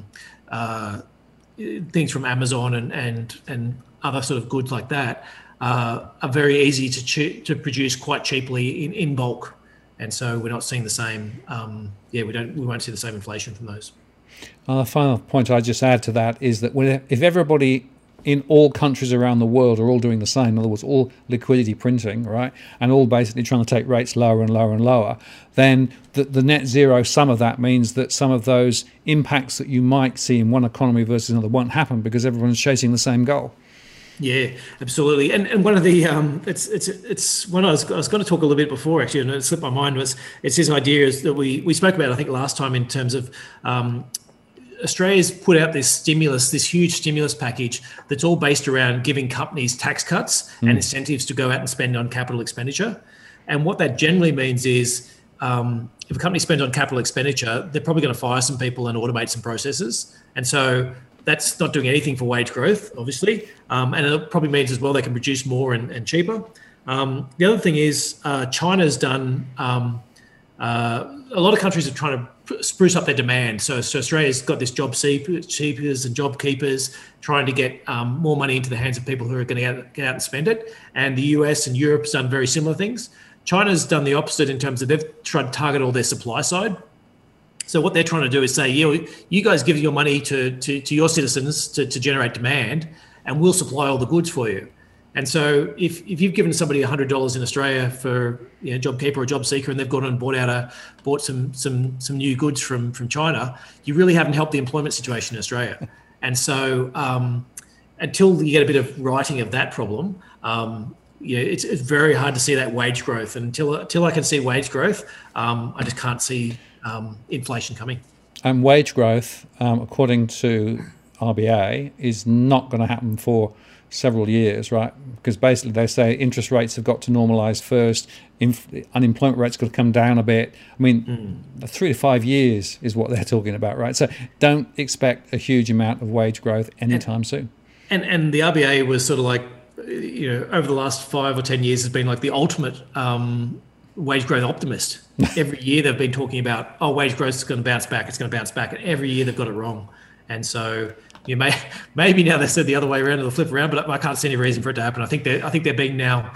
things from Amazon and other sort of goods like that are very easy to produce quite cheaply in bulk, and so we're not seeing the same. We won't see the same inflation from those. The final point I just add to that is that if everybody in all countries around the world are all doing the same, in other words, all liquidity printing, right, and all basically trying to take rates lower and lower and lower, then the net zero sum of that means that some of those impacts that you might see in one economy versus another won't happen because everyone's chasing the same goal. Yeah, absolutely. And one of the it's one I was going to talk a little bit before actually, and it slipped my mind, was it's this idea is that we spoke about I think last time in terms of Australia's put out this huge stimulus package that's all based around giving companies tax cuts and incentives to go out and spend on capital expenditure. And what that generally means is if a company spends on capital expenditure, they're probably going to fire some people and automate some processes. And so that's not doing anything for wage growth, obviously. And it probably means as well they can produce more and cheaper. The other thing is China's done, a lot of countries are trying to spruce up their demand. So Australia's got this job seekers and job keepers trying to get more money into the hands of people who are going to get out and spend it. And the US and Europe has done very similar things. China's done the opposite in terms of they've tried to target all their supply side. So what they're trying to do is say, yeah, you guys give your money to your citizens to generate demand, and we'll supply all the goods for you. And so if you've given somebody $100 in Australia for JobKeeper or JobSeeker, and they've gone and bought some new goods from China, you really haven't helped the employment situation in Australia. And so until you get a bit of righting of that problem, it's very hard to see that wage growth. And until I can see wage growth, I just can't see inflation coming. And wage growth, according to RBA, is not going to happen for several years, right? Because basically they say interest rates have got to normalise first, unemployment rates got to come down a bit. I mean, 3 to 5 years is what they're talking about, right? So don't expect a huge amount of wage growth anytime soon. And the RBA was sort of like, over the last 5 or 10 years has been like the ultimate wage growth optimist. Every year they've been talking about, wage growth is going to bounce back, it's going to bounce back, and every year they've got it wrong. And so maybe now they said the other way around, or the flip around, but I can't see any reason for it to happen. I think they're being now,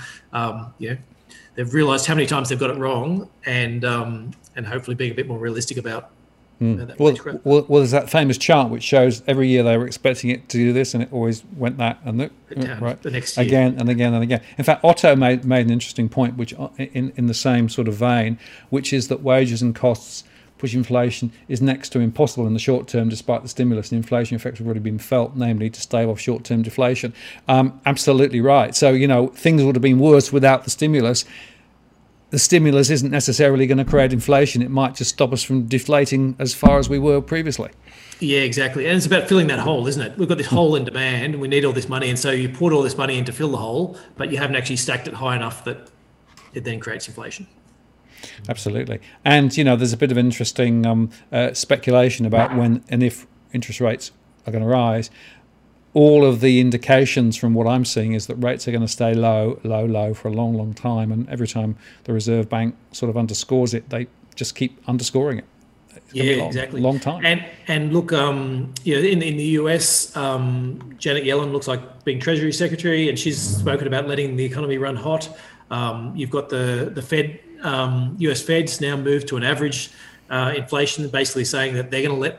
they've realised how many times they've got it wrong, and hopefully being a bit more realistic about that wage growth. Well, there's that famous chart which shows every year they were expecting it to do this, and it always went that and right the next year. Again and again and again. In fact, Otto made an interesting point, which in the same sort of vein, which is that wages and costs push inflation is next to impossible in the short term, despite the stimulus and inflation effects have already been felt, namely to stave off short-term deflation. Absolutely right. So, things would have been worse without the stimulus. The stimulus isn't necessarily going to create inflation. It might just stop us from deflating as far as we were previously. Yeah, exactly. And it's about filling that hole, isn't it? We've got this hole in demand and we need all this money. And so you poured all this money in to fill the hole, but you haven't actually stacked it high enough that it then creates inflation. Absolutely. And, there's a bit of interesting speculation about when and if interest rates are going to rise. All of the indications from what I'm seeing is that rates are going to stay low for a long, long time. And every time the Reserve Bank sort of underscores it, they just keep underscoring it. Exactly. Long time. And look, in the US, Janet Yellen looks like being Treasury Secretary, and she's spoken about letting the economy run hot. You've got the Fed, US Fed's now moved to an average inflation, basically saying that they're going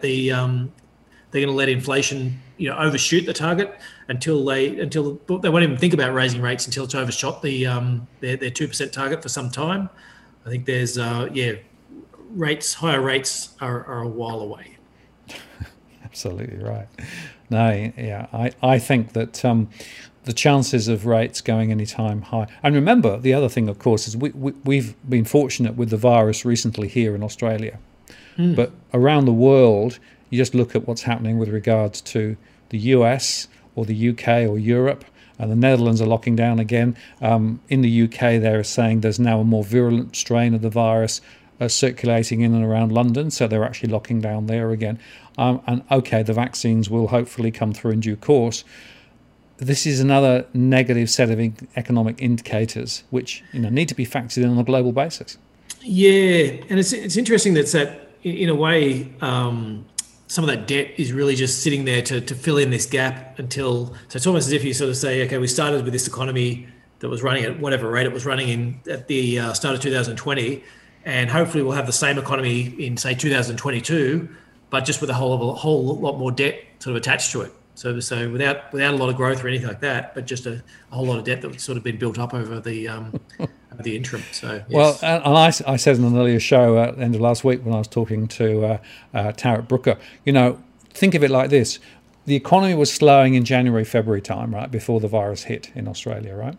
to let inflation overshoot the target until they won't even think about raising rates until it's overshot their 2% target for some time. I think there's higher rates are a while away. Absolutely right. No, yeah, I think that the chances of rates going any time high. And remember, the other thing, of course, is we've been fortunate with the virus recently here in Australia. But around the world, you just look at what's happening with regards to the US or the UK or Europe, and the Netherlands are locking down again. In the UK, they're saying there's now a more virulent strain of the virus circulating in and around London, so they're actually locking down there again. And okay, the vaccines will hopefully come through in due course. This is another negative set of economic indicators which need to be factored in on a global basis. Yeah, and it's interesting that in a way some of that debt is really just sitting there to fill in this gap so it's almost as if you sort of say, okay, we started with this economy that was running at whatever rate it was running in at the start of 2020, and hopefully we'll have the same economy in, say, 2022, but just with a whole lot more debt sort of attached to it. So without a lot of growth or anything like that, but just a whole lot of debt that's sort of been built up over the interim. So yes. Well, and I said in an earlier show at the end of last week when I was talking to Tarek Brooker, think of it like this: the economy was slowing in January, February time, right before the virus hit in Australia, right?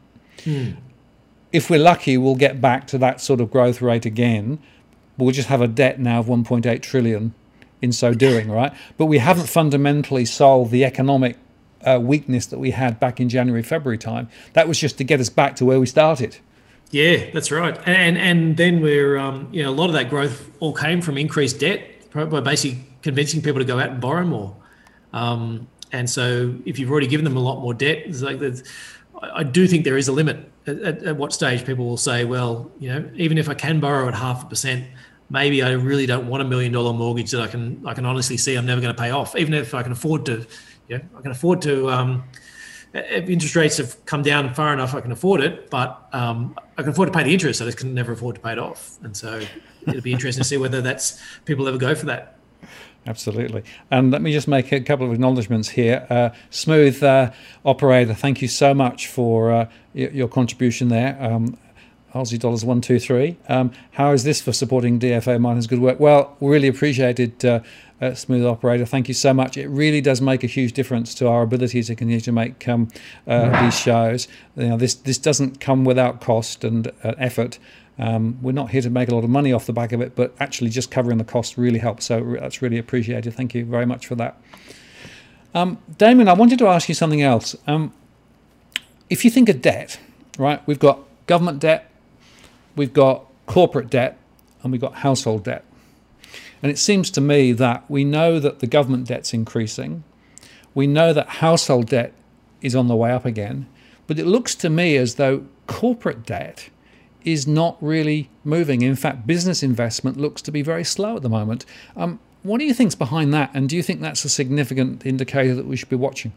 If we're lucky, we'll get back to that sort of growth rate again. We'll just have a debt now of 1.8 trillion. In so doing, right? But we haven't fundamentally solved the economic weakness that we had back in January, February time. That was just to get us back to where we started. Yeah, that's right. And then we're, a lot of that growth all came from increased debt by basically convincing people to go out and borrow more. And so if you've already given them a lot more debt, it's like I do think there is a limit at what stage people will say, well, even if I can borrow at 0.5%, maybe I really don't want $1 million mortgage that I can honestly see I'm never going to pay off. Even if I can afford to, if interest rates have come down far enough, I can afford it, but I can afford to pay the interest. I just can never afford to pay it off. And so it'll be interesting to see whether people ever go for that. Absolutely. And let me just make a couple of acknowledgements here. Smooth operator, thank you so much for your contribution there. Aussie dollars 123. How is this for supporting DFA Miners' good work? Well, really appreciated, Smooth operator. Thank you so much. It really does make a huge difference to our ability to continue to make these shows. This doesn't come without cost and effort. We're not here to make a lot of money off the back of it, but actually just covering the cost really helps. So that's really appreciated. Thank you very much for that. Damien, I wanted to ask you something else. If you think of debt, right, we've got government debt, we've got corporate debt, and we've got household debt. And it seems to me that we know that the government debt's increasing. We know that household debt is on the way up again. But it looks to me as though corporate debt is not really moving. In fact, business investment looks to be very slow at the moment. What do you think's behind that? And do you think that's a significant indicator that we should be watching?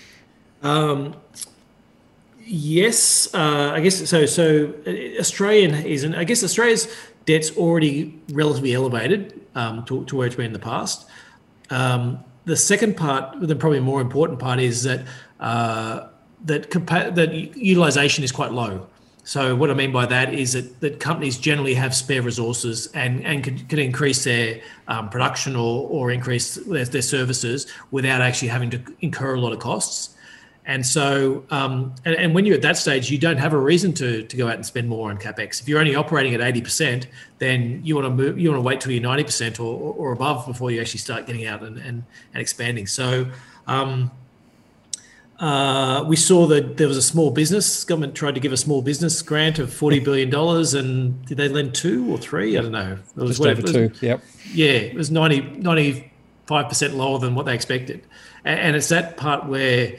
Yes, I guess so. So Australia's debt's already relatively elevated to where it's been in the past. The second part, the probably more important part, is that that utilisation is quite low. So what I mean by that is that companies generally have spare resources and can increase their production or increase their services without actually having to incur a lot of costs. And so, and when you're at that stage, you don't have a reason to go out and spend more on capex. If you're only operating at 80%, then you want to wait till you're 90% or above before you actually start getting out and expanding. So, we saw that there was a small business government tried to give a small business grant of $40 billion, and did they lend 2 or 3? I don't know. It was just over 2. Yep. Yeah, it was 95% lower than what they expected, and it's that part where.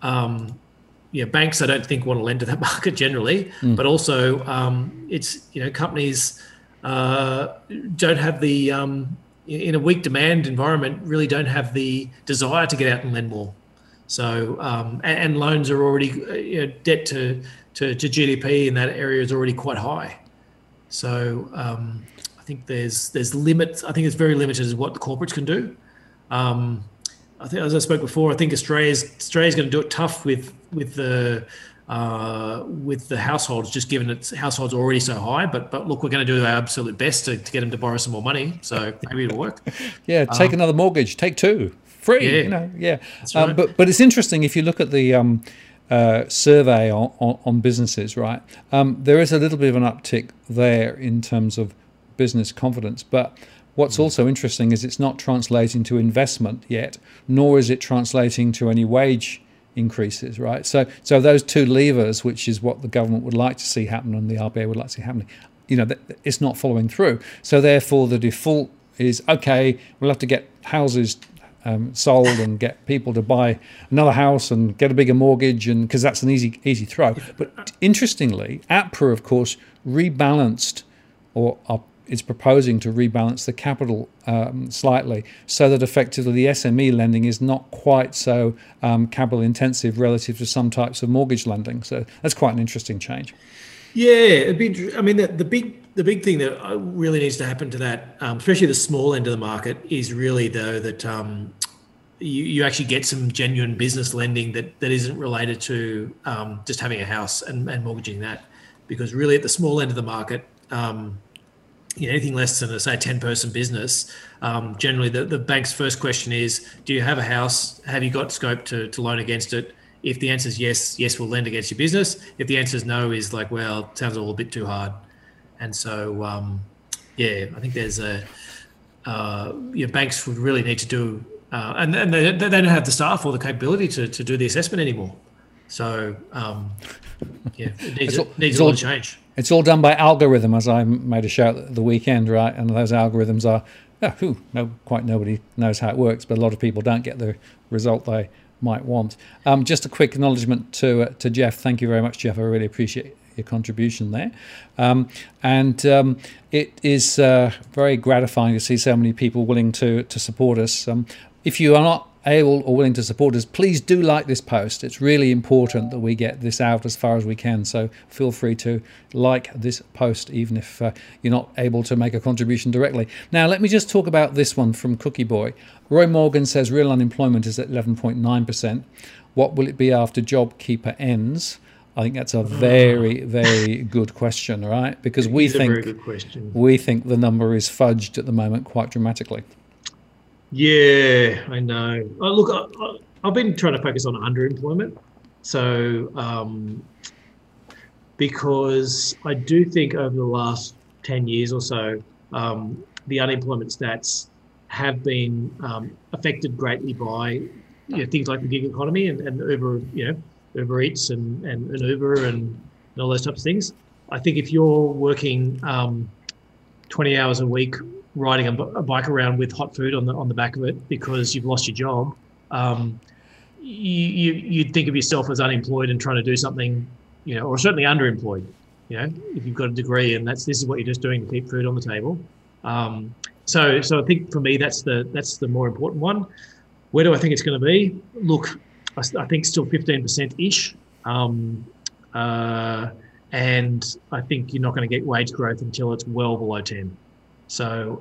Banks I don't think want to lend to that market generally, but also it's companies don't have the in a weak demand environment really don't have the desire to get out and lend more. So and loans are already debt to GDP in that area is already quite high. So I think there's limits. I think it's very limited as what the corporates can do. I think, as I spoke before, I think Australia's going to do it tough with the households, just given its households are already so high. But look, we're going to do our absolute best to get them to borrow some more money. So maybe it'll work. Yeah, take another mortgage, take 2, free. Yeah, that's right. But it's interesting if you look at the survey on businesses, right? There is a little bit of an uptick there in terms of business confidence, but. What's also interesting is it's not translating to investment yet, nor is it translating to any wage increases, right? So those 2 levers, which is what the government would like to see happen and the RBA would like to see happening, it's not following through. So therefore, the default is, okay, we'll have to get houses sold and get people to buy another house and get a bigger mortgage, and because that's an easy throw. But interestingly, APRA, of course, rebalanced is proposing to rebalance the capital slightly so that effectively the SME lending is not quite so capital intensive relative to some types of mortgage lending. So that's quite an interesting change. Yeah, I mean, the big thing that really needs to happen to that, especially the small end of the market, is really though that you actually get some genuine business lending that isn't related to just having a house and mortgaging that, because really at the small end of the market. Anything less than, say, a 10-person business, generally the bank's first question is, do you have a house? Have you got scope to loan against it? If the answer is yes, we'll lend against your business. If the answer is no, is like, well, it sounds all a bit too hard. And so, I think there's banks would really need to do, and they don't have the staff or the capability to do the assessment anymore. So, it needs a lot of change. It's all done by algorithm, as I made a show at the weekend, right? And those algorithms are, nobody knows how it works, but a lot of people don't get the result they might want. Just a quick acknowledgement to Jeff. Thank you very much, Jeff. I really appreciate your contribution there. It is very gratifying to see so many people willing to support us. If you are not able or willing to support us, please do like this post. It's really important that we get this out as far as we can. So feel free to like this post, even if you're not able to make a contribution directly. Now, let me just talk about this one from Cookie Boy. Roy Morgan says real unemployment is at 11.9%. What will it be after JobKeeper ends? I think that's a very, very good question, right? Because we think the number is fudged at the moment quite dramatically. Yeah, I know. Oh, look, I've been trying to focus on underemployment. So, because I do think over the last 10 years or so, the unemployment stats have been affected greatly by things like the gig economy and Uber, Uber Eats and Uber and all those types of things. I think if you're working 20 hours a week riding a bike around with hot food on the back of it because you've lost your job, you'd think of yourself as unemployed and trying to do something, or certainly underemployed. If you've got a degree and this is what you're just doing to keep food on the table. So I think for me that's the more important one. Where do I think it's going to be? Look, I think still 15%-ish. And I think you're not going to get wage growth until it's well below 10. So,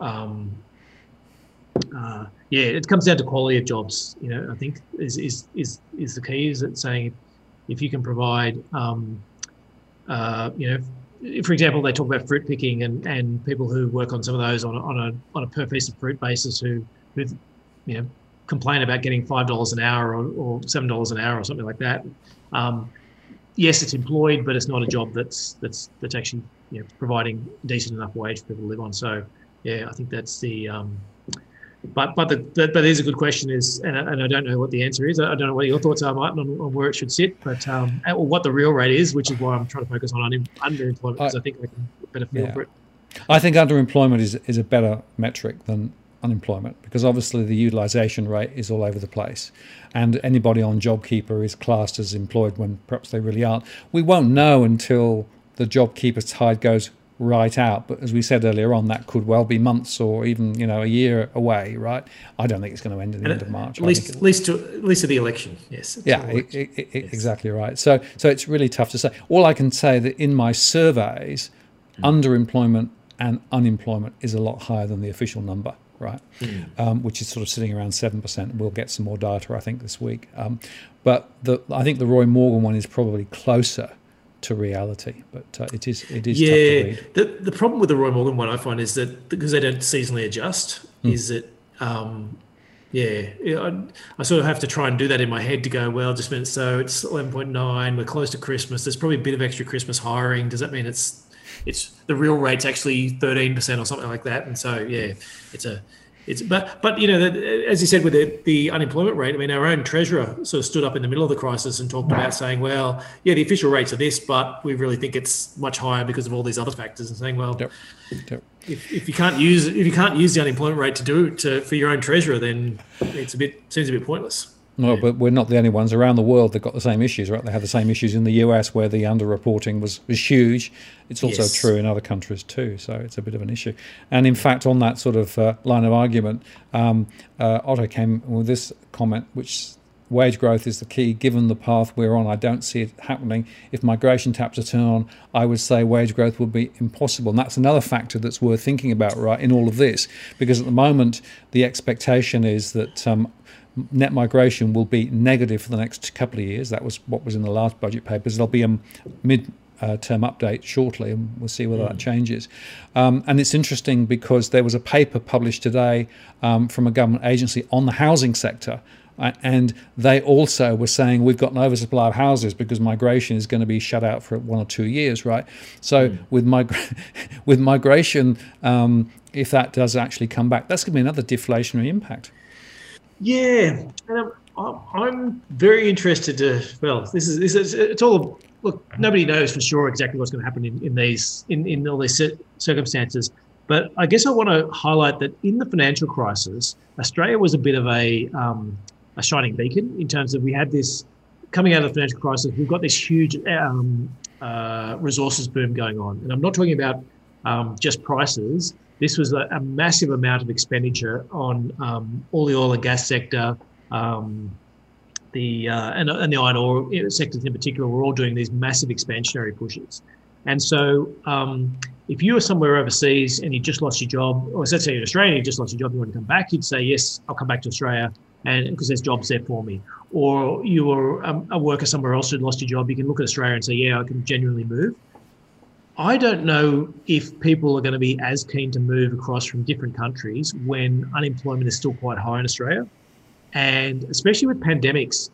it comes down to quality of jobs. I think is the key. Is it saying if you can provide, for example, they talk about fruit picking and people who work on some of those on a per piece of fruit basis who complain about getting $5 an hour or $7 an hour or something like that. Yes, it's employed, but it's not a job that's actually providing a decent enough wage for people to live on. So I think that's the. But there's a good question and I don't know what the answer is. I don't know what your thoughts are, Martin, on where it should sit, but or what the real rate is, which is why I'm trying to focus on underemployment because I think I can better feel for it. I think underemployment is a better metric than unemployment because obviously the utilisation rate is all over the place and anybody on JobKeeper is classed as employed when perhaps they really aren't. We won't know until the JobKeeper tide goes right out, but as we said earlier on, that could well be months or even a year away, right? I don't think it's going to end at the end of March. At least to the election, yes. Exactly right. So it's really tough to say. All I can say that in my surveys, underemployment and unemployment is a lot higher than the official number. Right, which is sort of sitting around 7%. We'll get some more data, I think, this week. But I think the Roy Morgan one is probably closer to reality, but it is tough to read. The problem with the Roy Morgan one I find is that because they don't seasonally adjust, is that I sort of have to try and do that in my head to go, well, just a minute, so it's 11.9, we're close to Christmas, there's probably a bit of extra Christmas hiring. Does that mean it's the real rate's actually 13% or something like that? And so but as you said with the unemployment rate, I mean, our own treasurer sort of stood up in the middle of the crisis and talked about saying, well, the official rates are this, but we really think it's much higher because of all these other factors, and saying, well, if you can't use the unemployment rate for your own treasurer, then seems a bit pointless. Well, but we're not the only ones. Around the world, they've got the same issues, right? They have the same issues in the US where the underreporting was huge. It's also true in other countries too, so it's a bit of an issue. And in fact, on that sort of line of argument, Otto came with this comment, which wage growth is the key. Given the path we're on, I don't see it happening. If migration taps to turn on, I would say wage growth would be impossible. And that's another factor that's worth thinking about, right, in all of this, because at the moment, the expectation is that net migration will be negative for the next couple of years. That was what was in the last budget papers. There'll be a mid-term update shortly, and we'll see whether that changes. And it's interesting because there was a paper published today from a government agency on the housing sector, and they also were saying we've got an oversupply of houses because migration is going to be shut out for 1 or 2 years, right? So with migration, if that does actually come back, that's going to be another deflationary impact. Yeah, and I'm very interested to. Well, it's all. Look, nobody knows for sure exactly what's going to happen in all these circumstances. But I guess I want to highlight that in the financial crisis, Australia was a bit of a shining beacon in terms of we had this coming out of the financial crisis. We've got this huge resources boom going on, and I'm not talking about just prices. This was a massive amount of expenditure on all the oil and gas sector, and the iron ore sectors in particular were all doing these massive expansionary pushes. And so if you were somewhere overseas and you just lost your job, or let's say you're in Australia, you just lost your job, you want to come back, you'd say, yes, I'll come back to Australia and because there's jobs there for me. Or you were a worker somewhere else who'd lost your job, you can look at Australia and say, yeah, I can genuinely move. I don't know if people are going to be as keen to move across from different countries when unemployment is still quite high in Australia. And especially with pandemics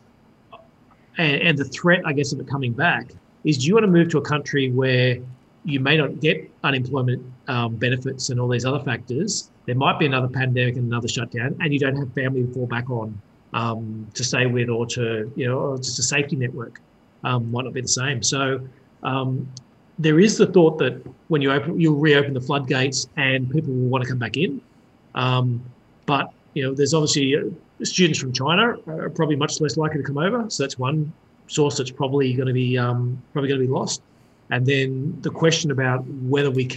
and the threat, I guess, of it coming back, is do you want to move to a country where you may not get unemployment benefits and all these other factors? There might be another pandemic and another shutdown, and you don't have family to fall back on to stay with, or to, or just a safety network might not be the same. So there is the thought that when you'll reopen the floodgates and people will want to come back in. But there's obviously students from China are probably much less likely to come over. So that's one source that's probably going to be lost. And then the question about whether we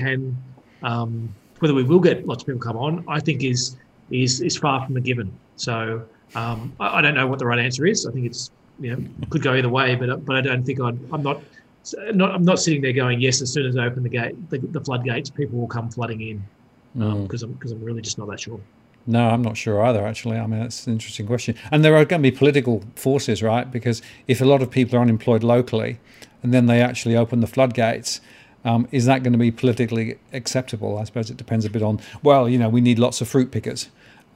will get lots of people come on, I think is far from a given. So I don't know what the right answer is. I think it's could go either way, but I don't think I'm not sitting there going, yes, as soon as I open the floodgates, people will come flooding in, because I'm really just not that sure. No, I'm not sure either, actually. I mean, that's an interesting question. And there are going to be political forces, right? Because if a lot of people are unemployed locally and then they actually open the floodgates, is that going to be politically acceptable? I suppose it depends a bit on, we need lots of fruit pickers.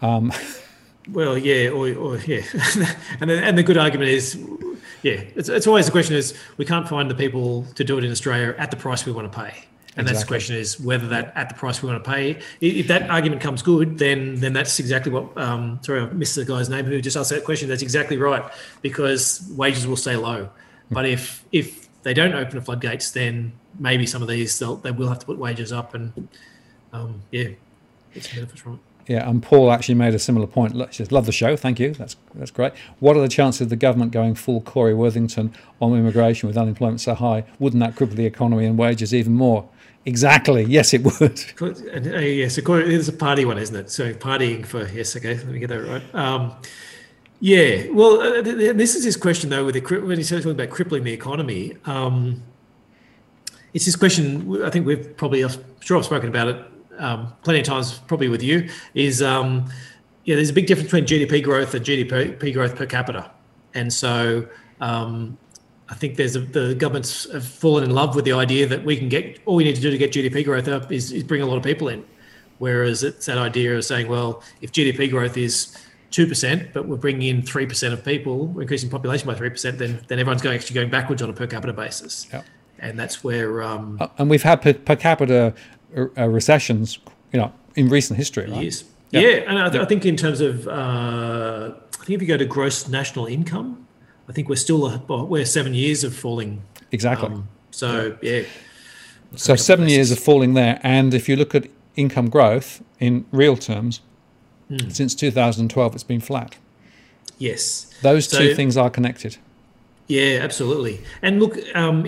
Well, yeah, or yeah. and the good argument is, yeah, it's always the question is we can't find the people to do it in Australia at the price we want to pay. And that's the question is whether that at the price we want to pay. If that argument comes good, then that's exactly what, sorry, I missed the guy's name who just asked that question. That's exactly right, because wages will stay low. But if they don't open the floodgates, then maybe some of these, they will have to put wages up and, get some benefits from it. Yeah, and Paul actually made a similar point. She says, love the show, thank you, that's great. What are the chances of the government going full Corey Worthington on immigration with unemployment so high? Wouldn't that cripple the economy and wages even more? Exactly, yes it would. Yes, it's a party one, isn't it? So partying for, yes, okay, let me get that right. Yeah, well, this is his question though, when he's talking about crippling the economy. It's this question, I think we've probably, I'm sure I've spoken about it plenty of times, probably with you, is there's a big difference between GDP growth and GDP growth per capita. And so I think the governments have fallen in love with the idea that all we need to do to get GDP growth up is bring a lot of people in. Whereas it's that idea of saying, well, if GDP growth is 2%, but we're bringing in 3% of people, we're increasing population by 3%, then everyone's actually going backwards on a per capita basis. Yep. And that's where... and we've had per capita recessions, in recent history, right? Years. Yep. Yeah, and I think in terms of, I think if you go to gross national income, I think we're 7 years of falling. Exactly. So 7 years of falling there, and if you look at income growth in real terms, since 2012, it's been flat. Yes. Those two things are connected. Yeah, absolutely. And look,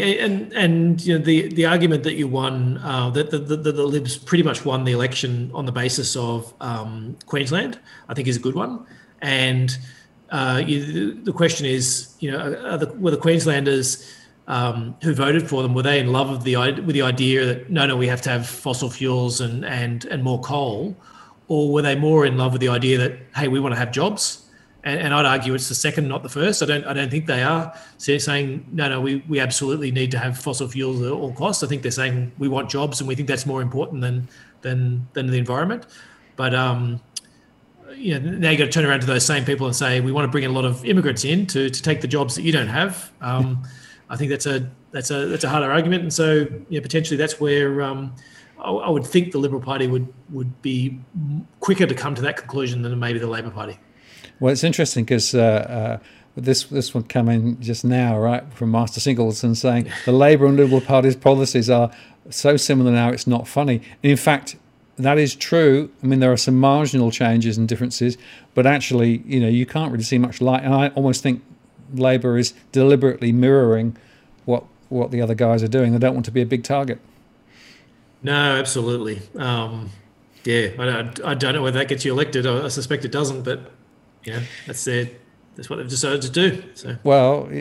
the argument that you won, that the Libs pretty much won the election on the basis of Queensland, I think is a good one. And the question is, were the Queenslanders who voted for them, were they in love with the idea that no, we have to have fossil fuels and more coal, or were they more in love with the idea that, hey, we want to have jobs? And I'd argue it's the second, not the first. I don't think they are saying no, we absolutely need to have fossil fuels at all costs. I think they're saying we want jobs and we think that's more important than the environment. But now you got to turn around to those same people and say we want to bring a lot of immigrants in to take the jobs that you don't have. I think that's a harder argument, and so potentially that's where I would think the Liberal Party would be quicker to come to that conclusion than maybe the Labor Party. Well, it's interesting because this one came in just now, right, from Master Singleton saying the Labour and Liberal Party's policies are so similar now it's not funny. And in fact, that is true. I mean, there are some marginal changes and differences, but actually, you can't really see much light. And I almost think Labour is deliberately mirroring what the other guys are doing. They don't want to be a big target. No, absolutely. I don't know whether that gets you elected. I suspect it doesn't, but That's what they've decided to do. So. Well,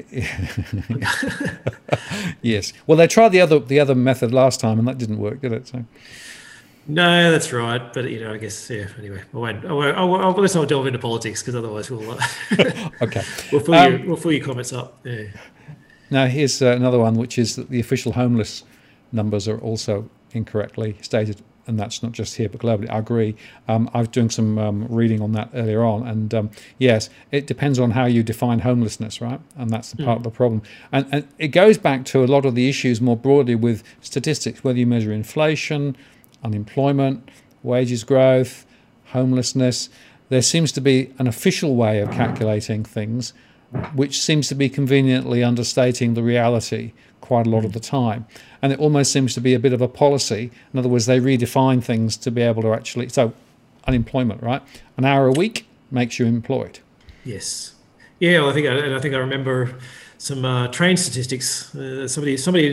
yes. Well, they tried the other method last time, and that didn't work, did it? So. No, that's right. But I guess Anyway, let's not delve into politics because otherwise we'll okay. We'll fill your comments up. Yeah. Now here's another one, which is that the official homeless numbers are also incorrectly stated. And that's not just here, but globally. I agree. I was doing some reading on that earlier on. And yes, it depends on how you define homelessness, right? And that's the part of the problem. And it goes back to a lot of the issues more broadly with statistics, whether you measure inflation, unemployment, wages growth, homelessness. There seems to be an official way of calculating things, which seems to be conveniently understating the reality quite a lot of the time. And it almost seems to be a bit of a policy. In other words, they redefine things to be able to actually... So, unemployment, right? An hour a week makes you employed. Yes. Yeah, well, I think I remember some train statistics. Somebody,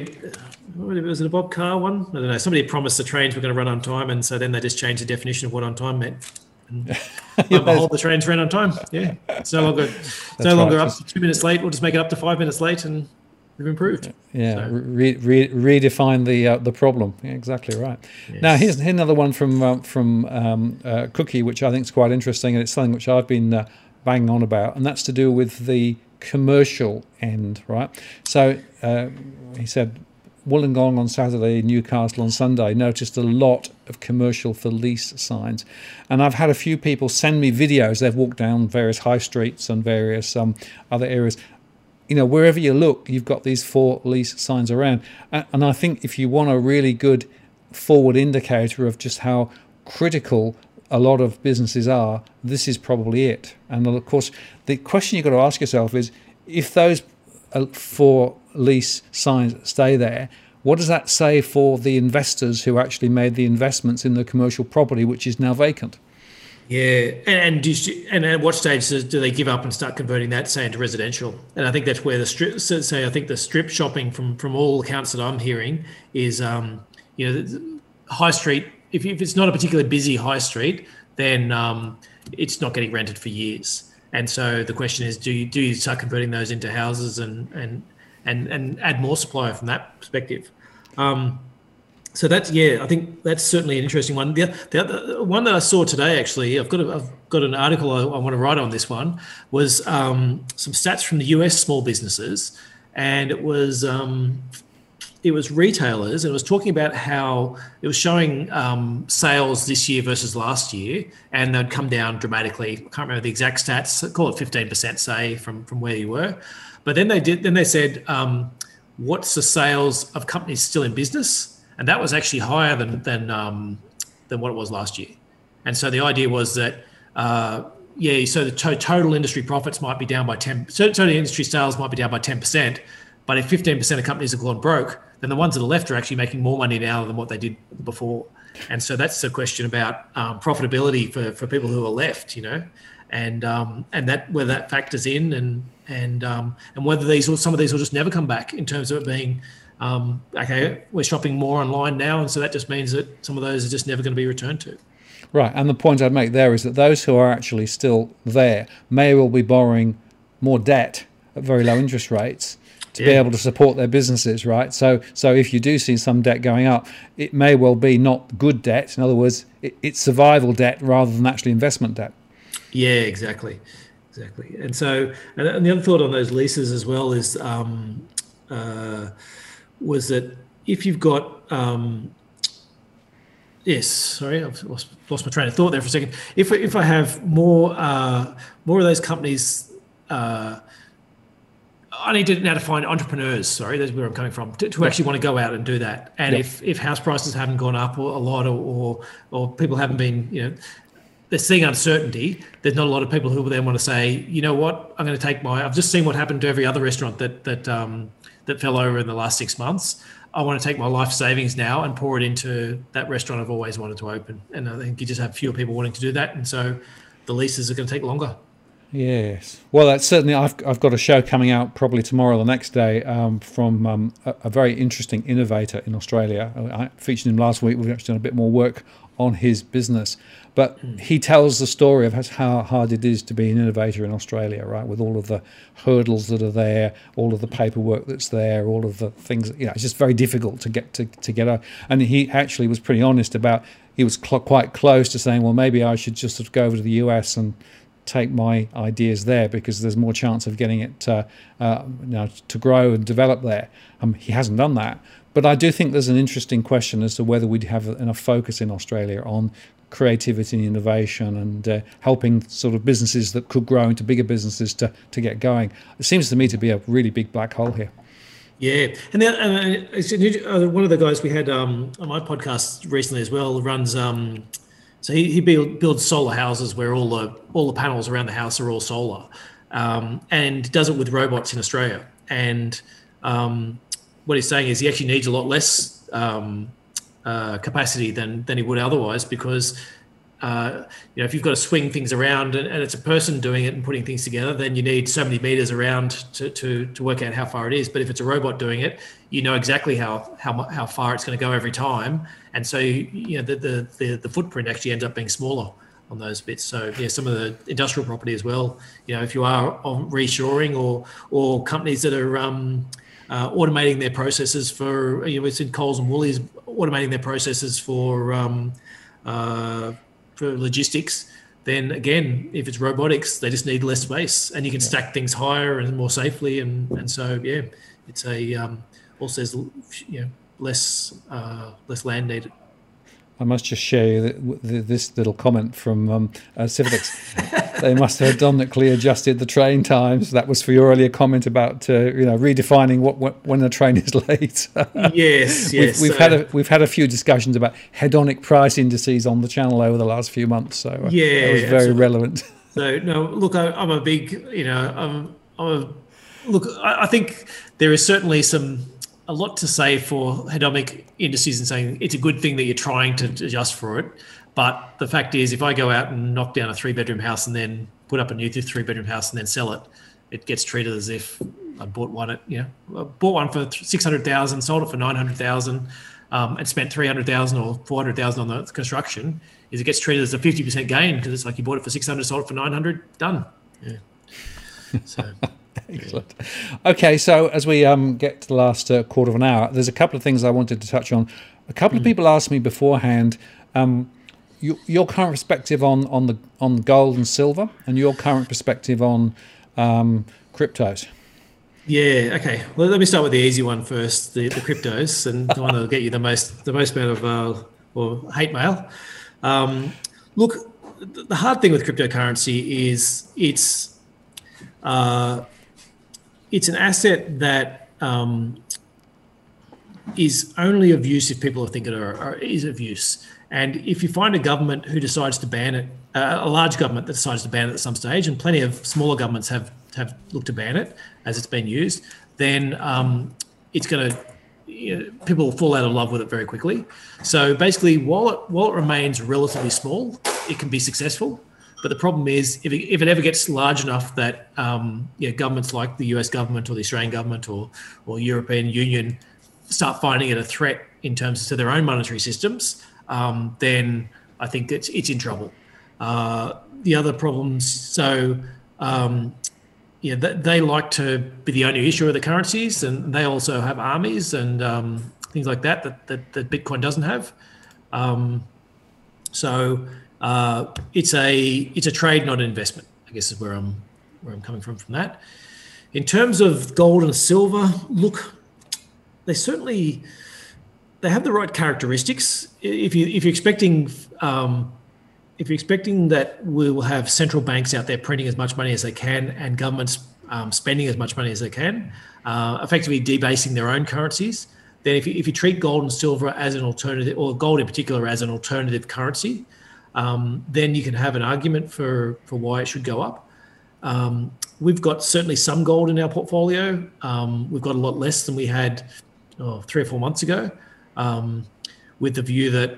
was it a Bob Carr one? I don't know. Somebody promised the trains were going to run on time, and so then they just changed the definition of what on time meant. Behold, the trains ran on time. Yeah, it's no longer up to 2 minutes late. We'll just make it up to 5 minutes late, and we've improved. Yeah, so. Redefine the problem. Yeah, exactly right. Yes. Now here's another one from Cookie, which I think is quite interesting, and it's something which I've been banging on about, and that's to do with the commercial end, right? So he said, Wollongong on Saturday, Newcastle on Sunday, noticed a lot of commercial for lease signs. And I've had a few people send me videos. They've walked down various high streets and various other areas. Wherever you look, you've got these for lease signs around. And I think if you want a really good forward indicator of just how critical a lot of businesses are, this is probably it. And of course, the question you've got to ask yourself is, if those for lease signs stay there, what does that say for the investors who actually made the investments in the commercial property, which is now vacant? Yeah, and at what stage do they give up and start converting that, say, into residential? And I think that's where the strip. So I think the strip shopping, from all accounts that I'm hearing, is high street. If it's not a particularly busy high street, then it's not getting rented for years. And so the question is, do you start converting those into houses and add more supply from that perspective? So I think that's certainly an interesting one. The other one that I saw today, actually, I've got an article I want to write on this one, was some stats from the US small businesses, and it was retailers, and it was talking about how it was showing sales this year versus last year, and they'd come down dramatically. I can't remember the exact stats. Call it 15%, say, from where you were. But then they said, what's the sales of companies still in business? And that was actually higher than what it was last year. And so the idea was that, so the total industry profits might be down by 10%. Total industry sales might be down by 10%. But if 15% of companies have gone broke, then the ones that are left are actually making more money now than what they did before. And so that's the question about profitability for people who are left, and that whether that factors in and whether some of these will just never come back in terms of it being. Okay, we're shopping more online now, and so that just means that some of those are just never going to be returned to. Right, and the point I'd make there is that those who are actually still there may well be borrowing more debt at very low interest rates to be able to support their businesses, right? So if you do see some debt going up, it may well be not good debt. In other words, it's survival debt rather than actually investment debt. Yeah, exactly. And so, and the other thought on those leases as well is, was that if you've got, I've lost my train of thought there for a second. If I have more of those companies, I need to now to find entrepreneurs. Sorry, that's where I'm coming from. To actually want to go out and do that. And if house prices haven't gone up a lot, or people haven't been, they're seeing uncertainty. There's not a lot of people who then want to say, you know what, I'm going to take I've just seen what happened to every other restaurant that fell over in the last 6 months. I want to take my life savings now and pour it into that restaurant I've always wanted to open. And I think you just have fewer people wanting to do that. And so the leases are going to take longer. Yes. Well, that's certainly, I've got a show coming out probably tomorrow or the next day from a very interesting innovator in Australia. I featured him last week. We've actually done a bit more work on his business. But he tells the story of how hard it is to be an innovator in Australia, right? With all of the hurdles that are there, all of the paperwork that's there, all of the things, it's just very difficult to get out. And he actually was pretty honest about, he was quite close to saying, well, maybe I should just sort of go over to the US and take my ideas there, because there's more chance of getting it to grow and develop there. He hasn't done that. But I do think there's an interesting question as to whether we'd have enough focus in Australia on creativity and innovation and helping sort of businesses that could grow into bigger businesses to get going. It seems to me to be a really big black hole here. Yeah, and one of the guys we had on my podcast recently as well runs. So he builds solar houses where all the panels around the house are all solar, and does it with robots in Australia. And what he's saying is he actually needs a lot less capacity than he would otherwise, because if you've got to swing things around and it's a person doing it and putting things together, then you need so many meters around to work out how far it is. But if it's a robot doing it, you know exactly how far it's going to go every time, and so the footprint actually ends up being smaller on those bits. So some of the industrial property as well. If you are on reshoring or companies that are automating their processes for, it's in Coles and Woolies, automating their processes for logistics, then again, if it's robotics, they just need less space, and you can stack things higher and more safely, and so it's also there's less land needed. I must just share this little comment from Civitex. They must have dynamically adjusted the train times. That was for your earlier comment about redefining when the train is late. Yes. We've had a few discussions about hedonic price indices on the channel over the last few months. So that was very absolutely relevant. So no, look, I'm a big, I think there is certainly a lot to say for hedonic indices and saying it's a good thing that you're trying to adjust for it. But the fact is, if I go out and knock down a 3-bedroom house and then put up a new 3-bedroom house and then sell it, it gets treated as if I bought one I bought one for $600,000, sold it for $900,000, and spent $300,000 or $400,000 on the construction. It gets treated as a 50% gain, because it's like you bought it for $600, sold it for $900, done. Yeah. So. Excellent. Okay, so as we get to the last quarter of an hour, there's a couple of things I wanted to touch on. A couple of people asked me beforehand your current perspective on gold and silver, and your current perspective on cryptos. Yeah. Okay. Well, let me start with the easy one first, the cryptos, and the one that'll get you the most amount of or hate mail. Look, the hard thing with cryptocurrency is it's an asset that is only of use if people think it is of use. And if you find a government who decides to ban it, a large government that decides to ban it at some stage, and plenty of smaller governments have looked to ban it as it's been used, then it's going to people will fall out of love with it very quickly. So basically, while it remains relatively small, it can be successful. But the problem is, if it ever gets large enough that governments like the US government or the Australian government or European Union start finding it a threat in terms to their own monetary systems, then I think it's in trouble. The other problems, they like to be the only issuer of the currencies, and they also have armies and things like that Bitcoin doesn't have. It's a trade, not an investment, I guess is where I'm coming from that. In terms of gold and silver, look, they have the right characteristics. If you're expecting that we will have central banks out there printing as much money as they can, and governments spending as much money as they can, effectively debasing their own currencies, then if you treat gold and silver as an alternative, or gold in particular as an alternative currency, then you can have an argument for why it should go up. We've got certainly some gold in our portfolio. We've got a lot less than we had 3 or 4 months ago, with the view that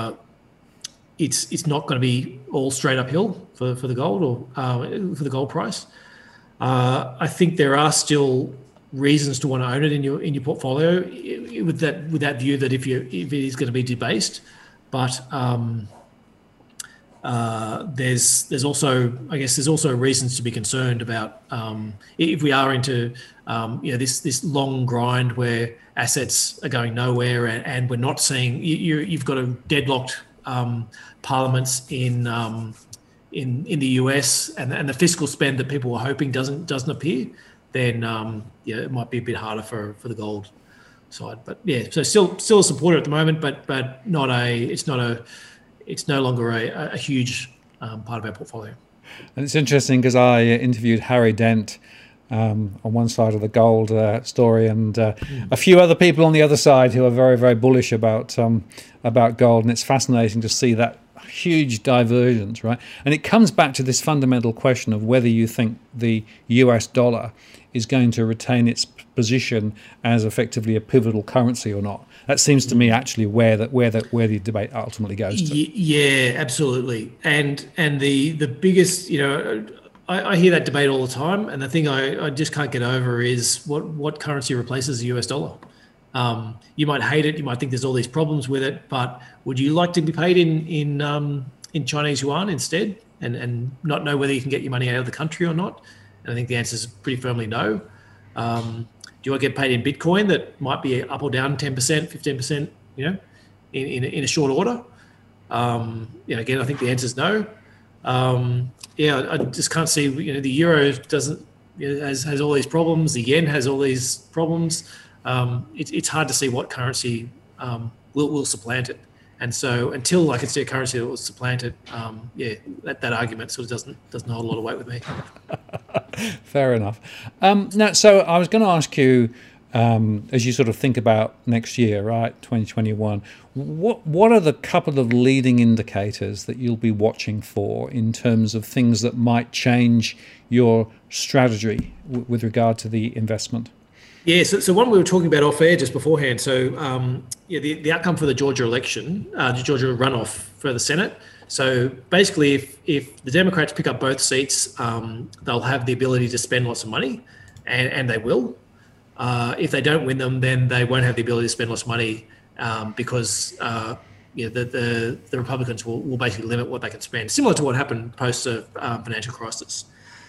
it's not going to be all straight uphill for the gold or for the gold price. I think there are still reasons to want to own it in your portfolio, with that view that if it is going to be debased, but there's also, I guess, there's also reasons to be concerned about if we are into this long grind where assets are going nowhere, and we're not seeing you've got a deadlocked parliaments in the US, and the fiscal spend that people were hoping doesn't appear, then it might be a bit harder for the gold side. But yeah, so still a supporter at the moment, but it's no longer a huge part of our portfolio. And it's interesting because I interviewed Harry Dent on one side of the gold story, and a few other people on the other side who are very, very bullish about gold. And it's fascinating to see that huge divergence, right? And it comes back to this fundamental question of whether you think the US dollar is going to retain its position as effectively a pivotal currency or not. That seems to me actually where the debate ultimately goes to. Yeah, absolutely. And the biggest, I hear that debate all the time, and the thing I just can't get over is what currency replaces the US dollar. You might hate it, you might think there's all these problems with it, but would you like to be paid in Chinese yuan instead, and not know whether you can get your money out of the country or not? And I think the answer is pretty firmly no. Do you want to get paid in Bitcoin that might be up or down 10%, 15%, in a short order? Again, I think the answer is no. I just can't see. The euro doesn't has all these problems. The yen has all these problems. It's hard to see what currency will supplant it. And so until I can see a currency that will supplant it, that argument sort of doesn't hold a lot of weight with me. Fair enough. Now, so I was going to ask you, as you sort of think about next year, right, 2021, what are the couple of leading indicators that you'll be watching for in terms of things that might change your strategy with regard to the investment? Yeah, so one we were talking about off air just beforehand. So the outcome for the Georgia election, the Georgia runoff for the Senate. So basically, if the Democrats pick up both seats, they'll have the ability to spend lots of money, and they will. If they don't win them, then they won't have the ability to spend lots of money because the Republicans will basically limit what they can spend, similar to what happened post the financial crisis.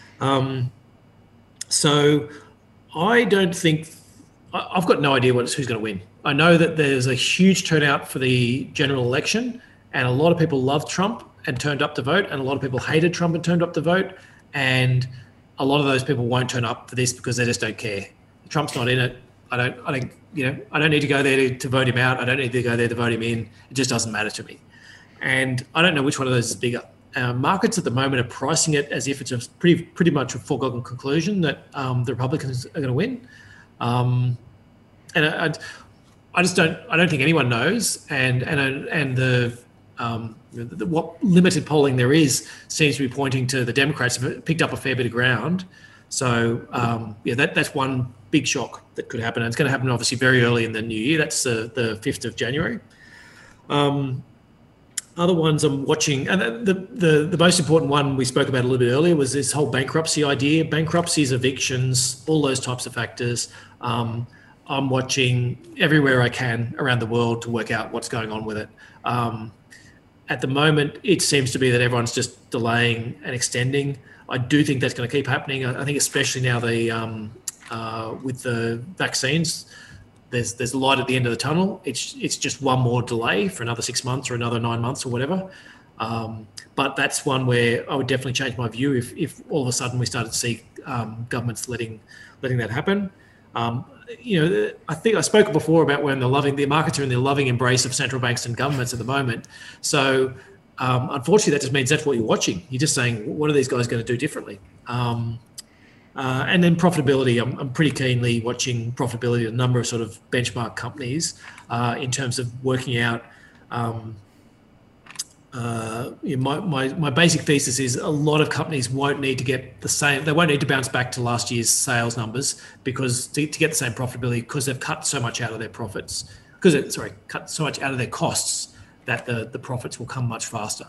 So I don't think I've got no idea who's going to win. I know that there's a huge turnout for the general election, and a lot of people loved Trump and turned up to vote, and a lot of people hated Trump and turned up to vote, and a lot of those people won't turn up for this because they just don't care. Trump's not in it. I don't need to go there to vote him out. I don't need to go there to vote him in. It just doesn't matter to me. And I don't know which one of those is bigger. Markets at the moment are pricing it as if it's a pretty much a foregone conclusion that the Republicans are going to win. And I don't think anyone knows. And what limited polling there is seems to be pointing to the Democrats have picked up a fair bit of ground. So that's one big shock that could happen. And it's going to happen obviously very early in the new year. That's the 5th of January. Other ones I'm watching, and the most important one we spoke about a little bit earlier was this whole bankruptcy idea. Bankruptcies, evictions, all those types of factors. I'm watching everywhere I can around the world to work out what's going on with it. At the moment, it seems to be that everyone's just delaying and extending. I do think that's going to keep happening. I think especially now with the vaccines, there's a light at the end of the tunnel. It's just one more delay for another 6 months or another 9 months or whatever. But that's one where I would definitely change my view if all of a sudden we started to see governments letting that happen. I think I spoke before about when the markets are in the loving embrace of central banks and governments at the moment. So unfortunately, that just means that's what you're watching. You're just saying, what are these guys going to do differently? And then profitability, I'm pretty keenly watching profitability of a number of sort of benchmark companies in terms of working out. My basic thesis is a lot of companies won't need to get the same. They won't need to bounce back to last year's sales numbers because to get the same profitability because they've cut so much out of their profits. Cut so much out of their costs that the profits will come much faster.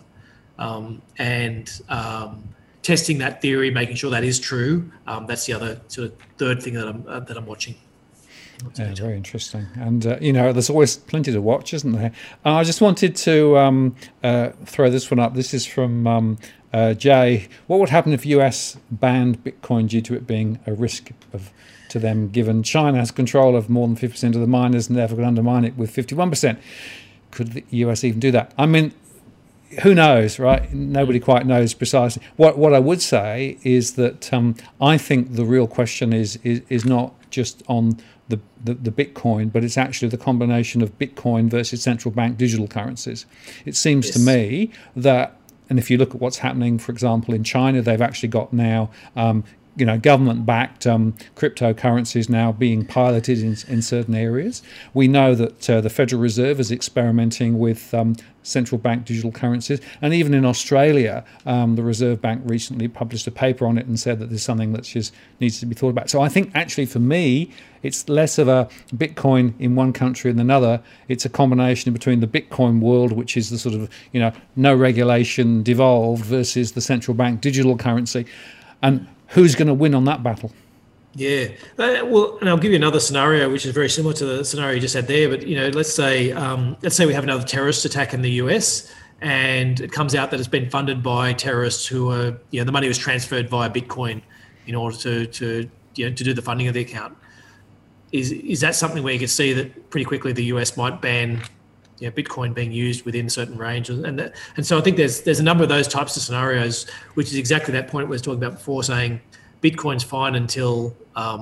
Testing that theory, making sure that is true. That's the other sort of third thing that I'm watching. Yeah, very interesting. And, there's always plenty to watch, isn't there? I just wanted to throw this one up. This is from Jay. What would happen if US banned Bitcoin due to it being a risk to them, given China has control of more than 50% of the miners and therefore can undermine it with 51%? Could the US even do that? I mean, who knows, right? Nobody quite knows precisely. What I would say is that I think the real question is not just on the Bitcoin, but it's actually the combination of Bitcoin versus central bank digital currencies. It seems to me that, and if you look at what's happening, for example, in China, they've actually got now government-backed cryptocurrencies now being piloted in certain areas. We know that the Federal Reserve is experimenting with central bank digital currencies, and even in Australia, the Reserve Bank recently published a paper on it and said that there's something that just needs to be thought about. So I think actually for me, it's less of a Bitcoin in one country than another. It's a combination between the Bitcoin world, which is the sort of no regulation devolved, versus the central bank digital currency, and who's going to win on that battle? Yeah, well, and I'll give you another scenario which is very similar to the scenario you just had there. But let's say we have another terrorist attack in the US, and it comes out that it's been funded by terrorists who are the money was transferred via Bitcoin in order to do the funding of the account. Is that something where you could see that pretty quickly the US might ban Bitcoin being used within certain ranges, and so I think there's a number of those types of scenarios, which is exactly that point we were talking about before, saying Bitcoin's fine until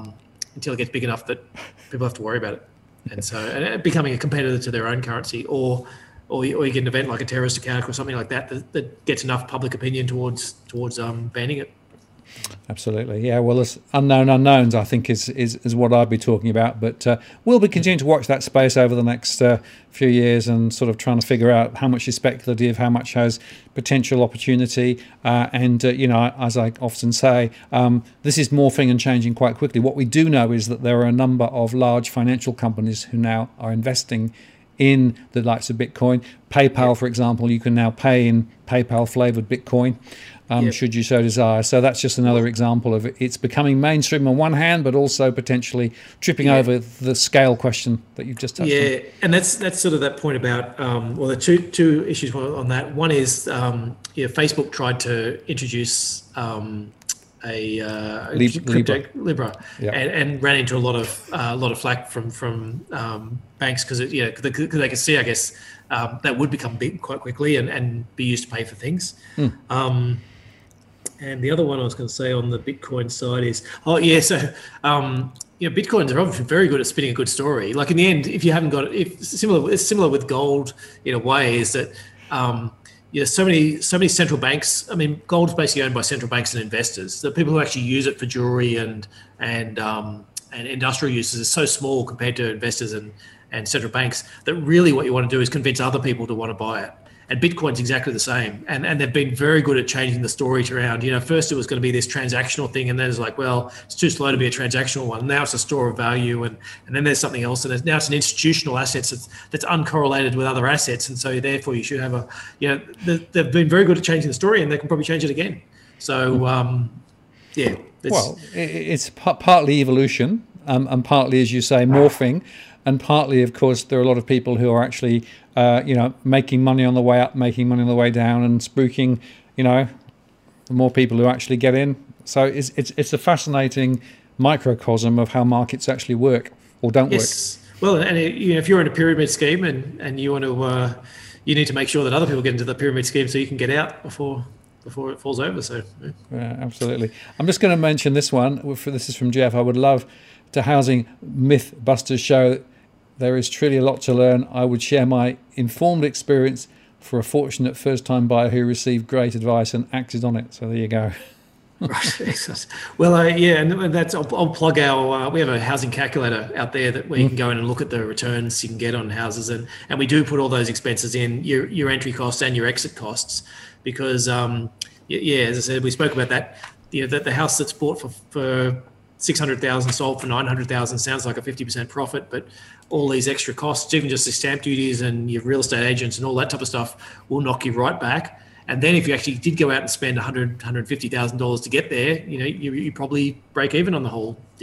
it gets big enough that people have to worry about it, and becoming a competitor to their own currency, or you get an event like a terrorist attack or something like that gets enough public opinion towards banning it. Absolutely, yeah. Well, there's unknown unknowns, I think, is what I'd be talking about. But we'll be continuing to watch that space over the next few years and sort of trying to figure out how much is speculative, how much has potential opportunity. And as I often say, this is morphing and changing quite quickly. What we do know is that there are a number of large financial companies who now are investing in the likes of Bitcoin. PayPal, for example, you can now pay in PayPal-flavored Bitcoin. Should you so desire. So that's just another example of it's becoming mainstream on one hand, but also potentially tripping over the scale question that you've just touched on. Yeah, and that's sort of that point about, the two issues on that. One is, Facebook tried to introduce Libra, and ran into a lot of flack from banks because they could see, I guess, that would become big quite quickly and be used to pay for things. And the other one I was going to say on the Bitcoin side is, Bitcoins are obviously very good at spinning a good story. Like in the end, if you haven't got it's similar with gold in a way, is that so many central banks. I mean, gold's basically owned by central banks and investors. The people who actually use it for jewelry and industrial uses is so small compared to investors and central banks that really what you want to do is convince other people to want to buy it. And Bitcoin's exactly the same. And they've been very good at changing the story around. First it was going to be this transactional thing, and then it's like, well, it's too slow to be a transactional one. Now it's a store of value, and then there's something else, and now it's an institutional asset that's uncorrelated with other assets, and so therefore you should have they've been very good at changing the story, and they can probably change it again. So it's partly evolution, and partly, as you say, morphing. And partly, of course, there are a lot of people who are actually, making money on the way up, making money on the way down, and spooking, the more people who actually get in. So it's a fascinating microcosm of how markets actually work or don't work. Well, and if you're in a pyramid scheme and you want to, you need to make sure that other people get into the pyramid scheme so you can get out before it falls over. So yeah, absolutely. I'm just going to mention this one. This is from Jeff. I would love to Housing Mythbusters show. There is truly a lot to learn. I would share my informed experience for a fortunate first-time buyer who received great advice and acted on it. So there you go. Right, excellent. Well, and that's I'll plug our. We have a housing calculator out there where you can go in and look at the returns you can get on houses, and we do put all those expenses in your entry costs and your exit costs, because as I said, we spoke about that. That the house that's bought for 600,000 sold for 900,000 sounds like a 50% profit, but all these extra costs, even just the stamp duties and your real estate agents and all that type of stuff, will knock you right back. And then if you actually did go out and spend $150,000 to get there, you probably break even on the whole deal.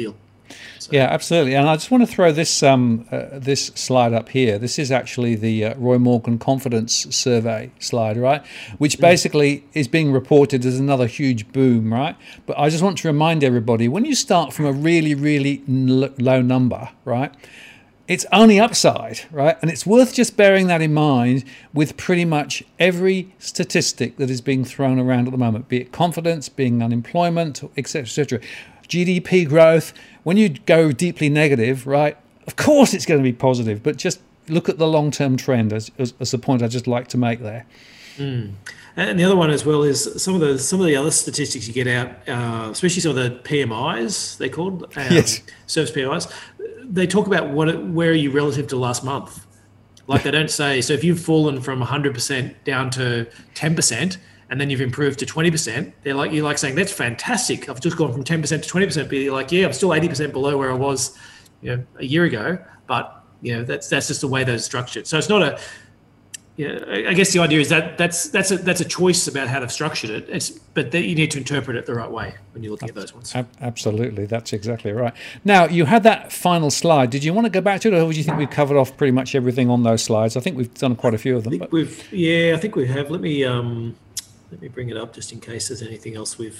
So. Yeah, absolutely. And I just want to throw this this slide up here. This is actually the Roy Morgan Confidence Survey slide, right? Which basically is being reported as another huge boom, right? But I just want to remind everybody, when you start from a really, really low number, right? It's only upside, right? And it's worth just bearing that in mind with pretty much every statistic that is being thrown around at the moment, be it confidence, being unemployment, etc., etc. GDP growth. When you go deeply negative, right, of course it's going to be positive, but just look at the long-term trend as a point I'd just like to make there. And the other one as well is some of the other statistics you get out, especially some of the PMIs, they're called, yes. service PMIs. They talk about where are you relative to last month. Like they don't say, so if you've fallen from 100% down to 10%, and then you've improved to 20%, you're like saying, that's fantastic. I've just gone from 10% to 20%, but you're like, yeah, I'm still 80% below where I was, a year ago. But, that's just the way those are structured. So it's not I guess the idea is that's a choice about how they've structured it. But you need to interpret it the right way when you're looking at those ones. Absolutely, that's exactly right. Now, you had that final slide. Did you want to go back to it, or do you think we've covered off pretty much everything on those slides? I think we've done quite a few of them. I think we have. Let me bring it up just in case there's anything else we've.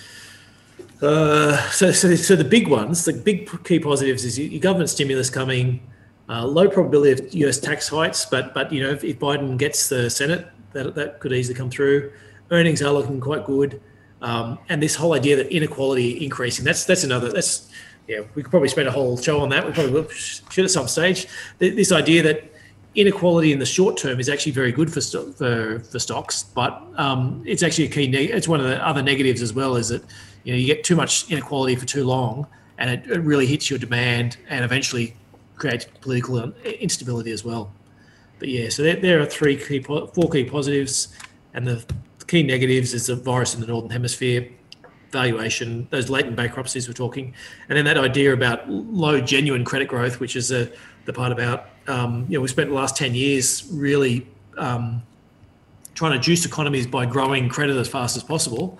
So the big ones, the big key positives is your government stimulus coming. Low probability of US tax hikes, but if Biden gets the Senate, that could easily come through. Earnings are looking quite good, and this whole idea that inequality increasing, we could probably spend a whole show on that. We probably should at some stage. This idea that inequality in the short term is actually very good for stocks, but it's actually a key. It's one of the other negatives as well, is that you get too much inequality for too long, and it really hits your demand, and eventually creates political instability as well. But so there are four key positives, and the key negatives is the virus in the Northern Hemisphere, valuation, those latent bankruptcies we're talking, and then that idea about low genuine credit growth, which is the part about, we spent the last 10 years really trying to juice economies by growing credit as fast as possible.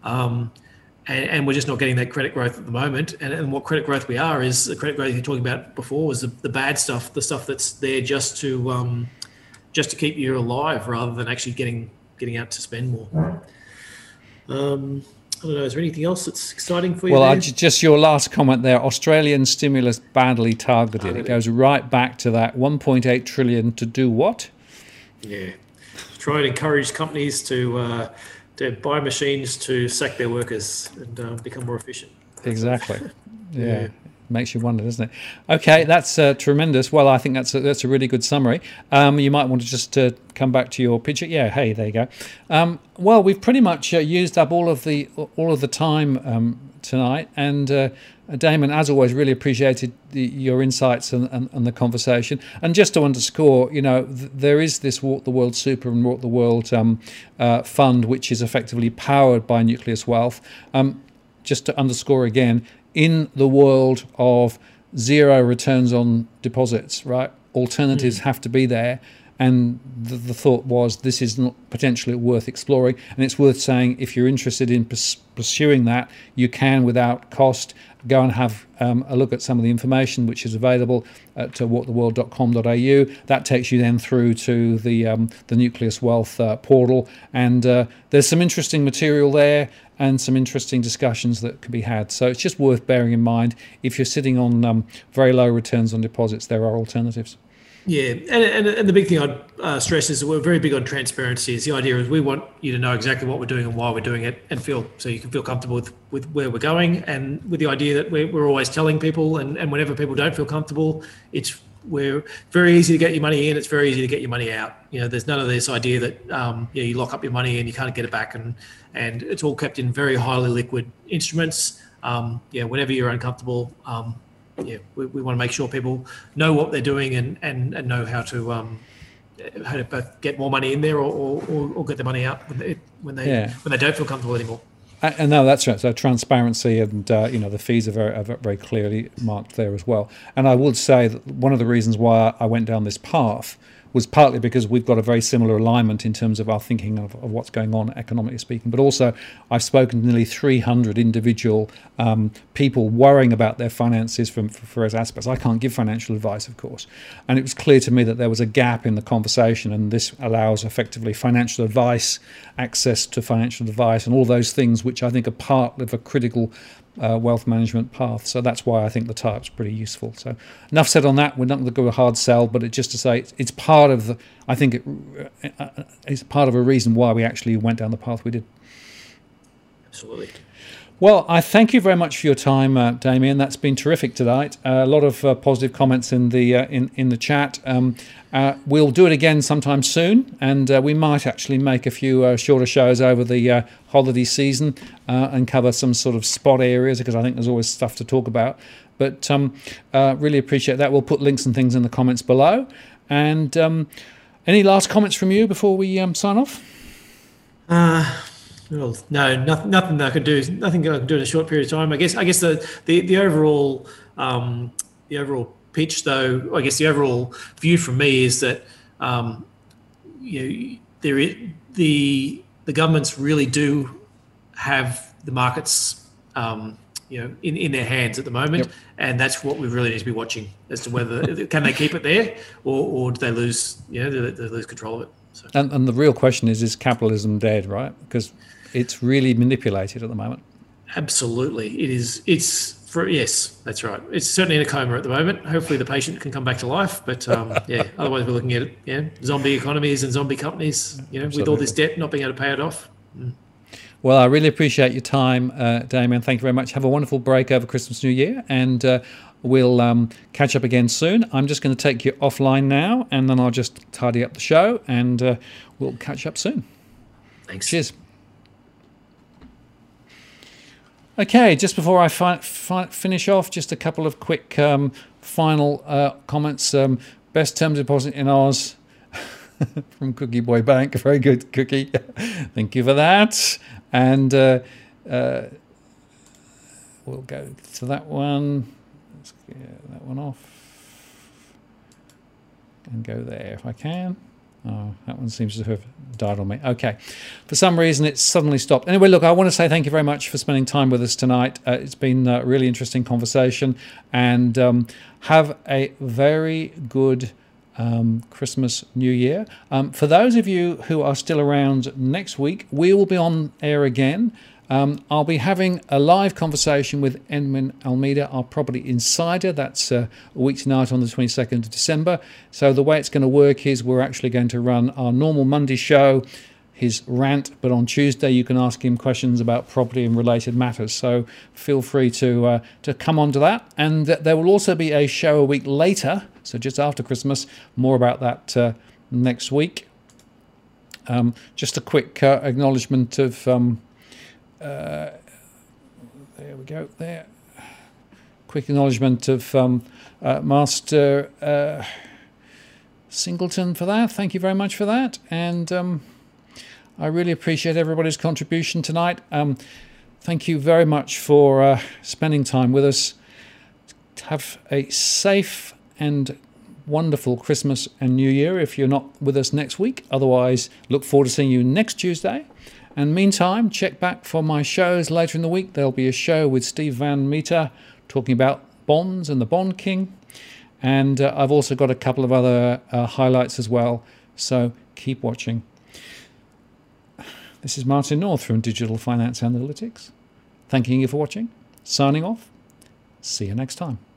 And we're just not getting that credit growth at the moment. And what credit growth we are is the credit growth you're talking about before was the bad stuff, the stuff that's there just to keep you alive rather than actually getting out to spend more. I don't know. Is there anything else that's exciting for you? Well, just your last comment there. Australian stimulus badly targeted. It goes right back to that 1.8 trillion to do what? Yeah, try and encourage companies to buy machines to sack their workers and become more efficient. Exactly. Yeah. Makes you wonder, doesn't it? Okay, that's tremendous. Well, I think that's a really good summary. You might want to just come back to your picture. Yeah, hey, there you go. Well, we've pretty much used up all of the time tonight, and Damon, as always, really appreciated your insights and the conversation. And just to underscore, there is this Walk the World Super and Walk the World fund, which is effectively powered by Nucleus Wealth. Just to underscore again, in the world of zero returns on deposits, right? Alternatives have to be there. And the thought was, this is not potentially worth exploring. And it's worth saying, if you're interested in pursuing that, you can, without cost, go and have a look at some of the information which is available at walktheworld.com.au. That takes you then through to the Nucleus Wealth portal. And there's some interesting material there and some interesting discussions that can be had. So it's just worth bearing in mind, if you're sitting on very low returns on deposits, there are alternatives. Yeah, and the big thing I'd stress is that we're very big on transparency. The idea is we want you to know exactly what we're doing and why we're doing it, and so you can feel comfortable with where we're going, and with the idea that we're always telling people, and whenever people don't feel comfortable, we're very easy to get your money in. It's very easy to get your money out. There's none of this idea that you lock up your money and you can't get it back, and it's all kept in very highly liquid instruments. Whenever you're uncomfortable. We want to make sure people know what they're doing and know how to both get more money in there or get the money out when they don't feel comfortable anymore. And no, that's right. So transparency and the fees are very clearly marked there as well. And I would say that one of the reasons why I went down this path was partly because we've got a very similar alignment in terms of our thinking of what's going on economically speaking. But also, I've spoken to nearly 300 individual people worrying about their finances from various aspects. I can't give financial advice, of course. And it was clear to me that there was a gap in the conversation, and this allows effectively financial advice, access to financial advice, and all those things which I think are part of a critical wealth management path. So that's why I think the type's pretty useful. So enough said on that. We're not going to go a hard sell, but just to say it's part of the, I think it's part of a reason why we actually went down the path we did. Absolutely. Well, I thank you very much for your time, Damien. That's been terrific tonight. A lot of positive comments in the chat. We'll do it again sometime soon, and we might actually make a few shorter shows over the holiday season and cover some sort of spot areas, because I think there's always stuff to talk about. But really appreciate that. We'll put links and things in the comments below. And any last comments from you before we sign off? Well, no, nothing I could do. Nothing I could do in a short period of time. I guess the overall pitch, though. I guess the overall view from me is that the governments really do have the markets in their hands at the moment, yep. And that's what we really need to be watching as to whether can they keep it there or do they lose they lose control of it. So. And the real question is capitalism dead, right? Because it's really manipulated at the moment. Absolutely. It is. Yes, that's right. It's certainly in a coma at the moment. Hopefully the patient can come back to life. But otherwise we're looking at zombie economies and zombie companies, with all this debt not being able to pay it off. Mm. Well, I really appreciate your time, Damien. Thank you very much. Have a wonderful break over Christmas, New Year, and we'll catch up again soon. I'm just going to take you offline now, and then I'll just tidy up the show, and we'll catch up soon. Thanks. Cheers. Okay, just before I finish off, just a couple of quick final comments. Best term deposit in Oz from Cookie Boy Bank. Very good, Cookie. Thank you for that. And we'll go to that one. Let's get that one off and go there if I can. Oh, that one seems to have died on me. Okay. For some reason, it's suddenly stopped. Anyway, look, I want to say thank you very much for spending time with us tonight. It's been a really interesting conversation. And have a very good Christmas, New Year. For those of you who are still around next week, we will be on air again. I'll be having a live conversation with Edwin Almeida, our property insider. That's a week tonight on the 22nd of December. So the way it's going to work is we're actually going to run our normal Monday show, his rant, but on Tuesday you can ask him questions about property and related matters. So feel free to come on to that. And there will also be a show a week later, so just after Christmas. More about that next week. Just a quick acknowledgement of... there we go. There. Quick acknowledgement of Master Singleton for that. Thank you very much for that. And I really appreciate everybody's contribution tonight. Thank you very much for spending time with us. Have a safe and wonderful Christmas and New Year if you're not with us next week. Otherwise, look forward to seeing you next Tuesday. And meantime, check back for my shows later in the week. There'll be a show with Steve Van Meter talking about bonds and the Bond King. And I've also got a couple of other highlights as well. So keep watching. This is Martin North from Digital Finance Analytics. Thanking you for watching. Signing off. See you next time.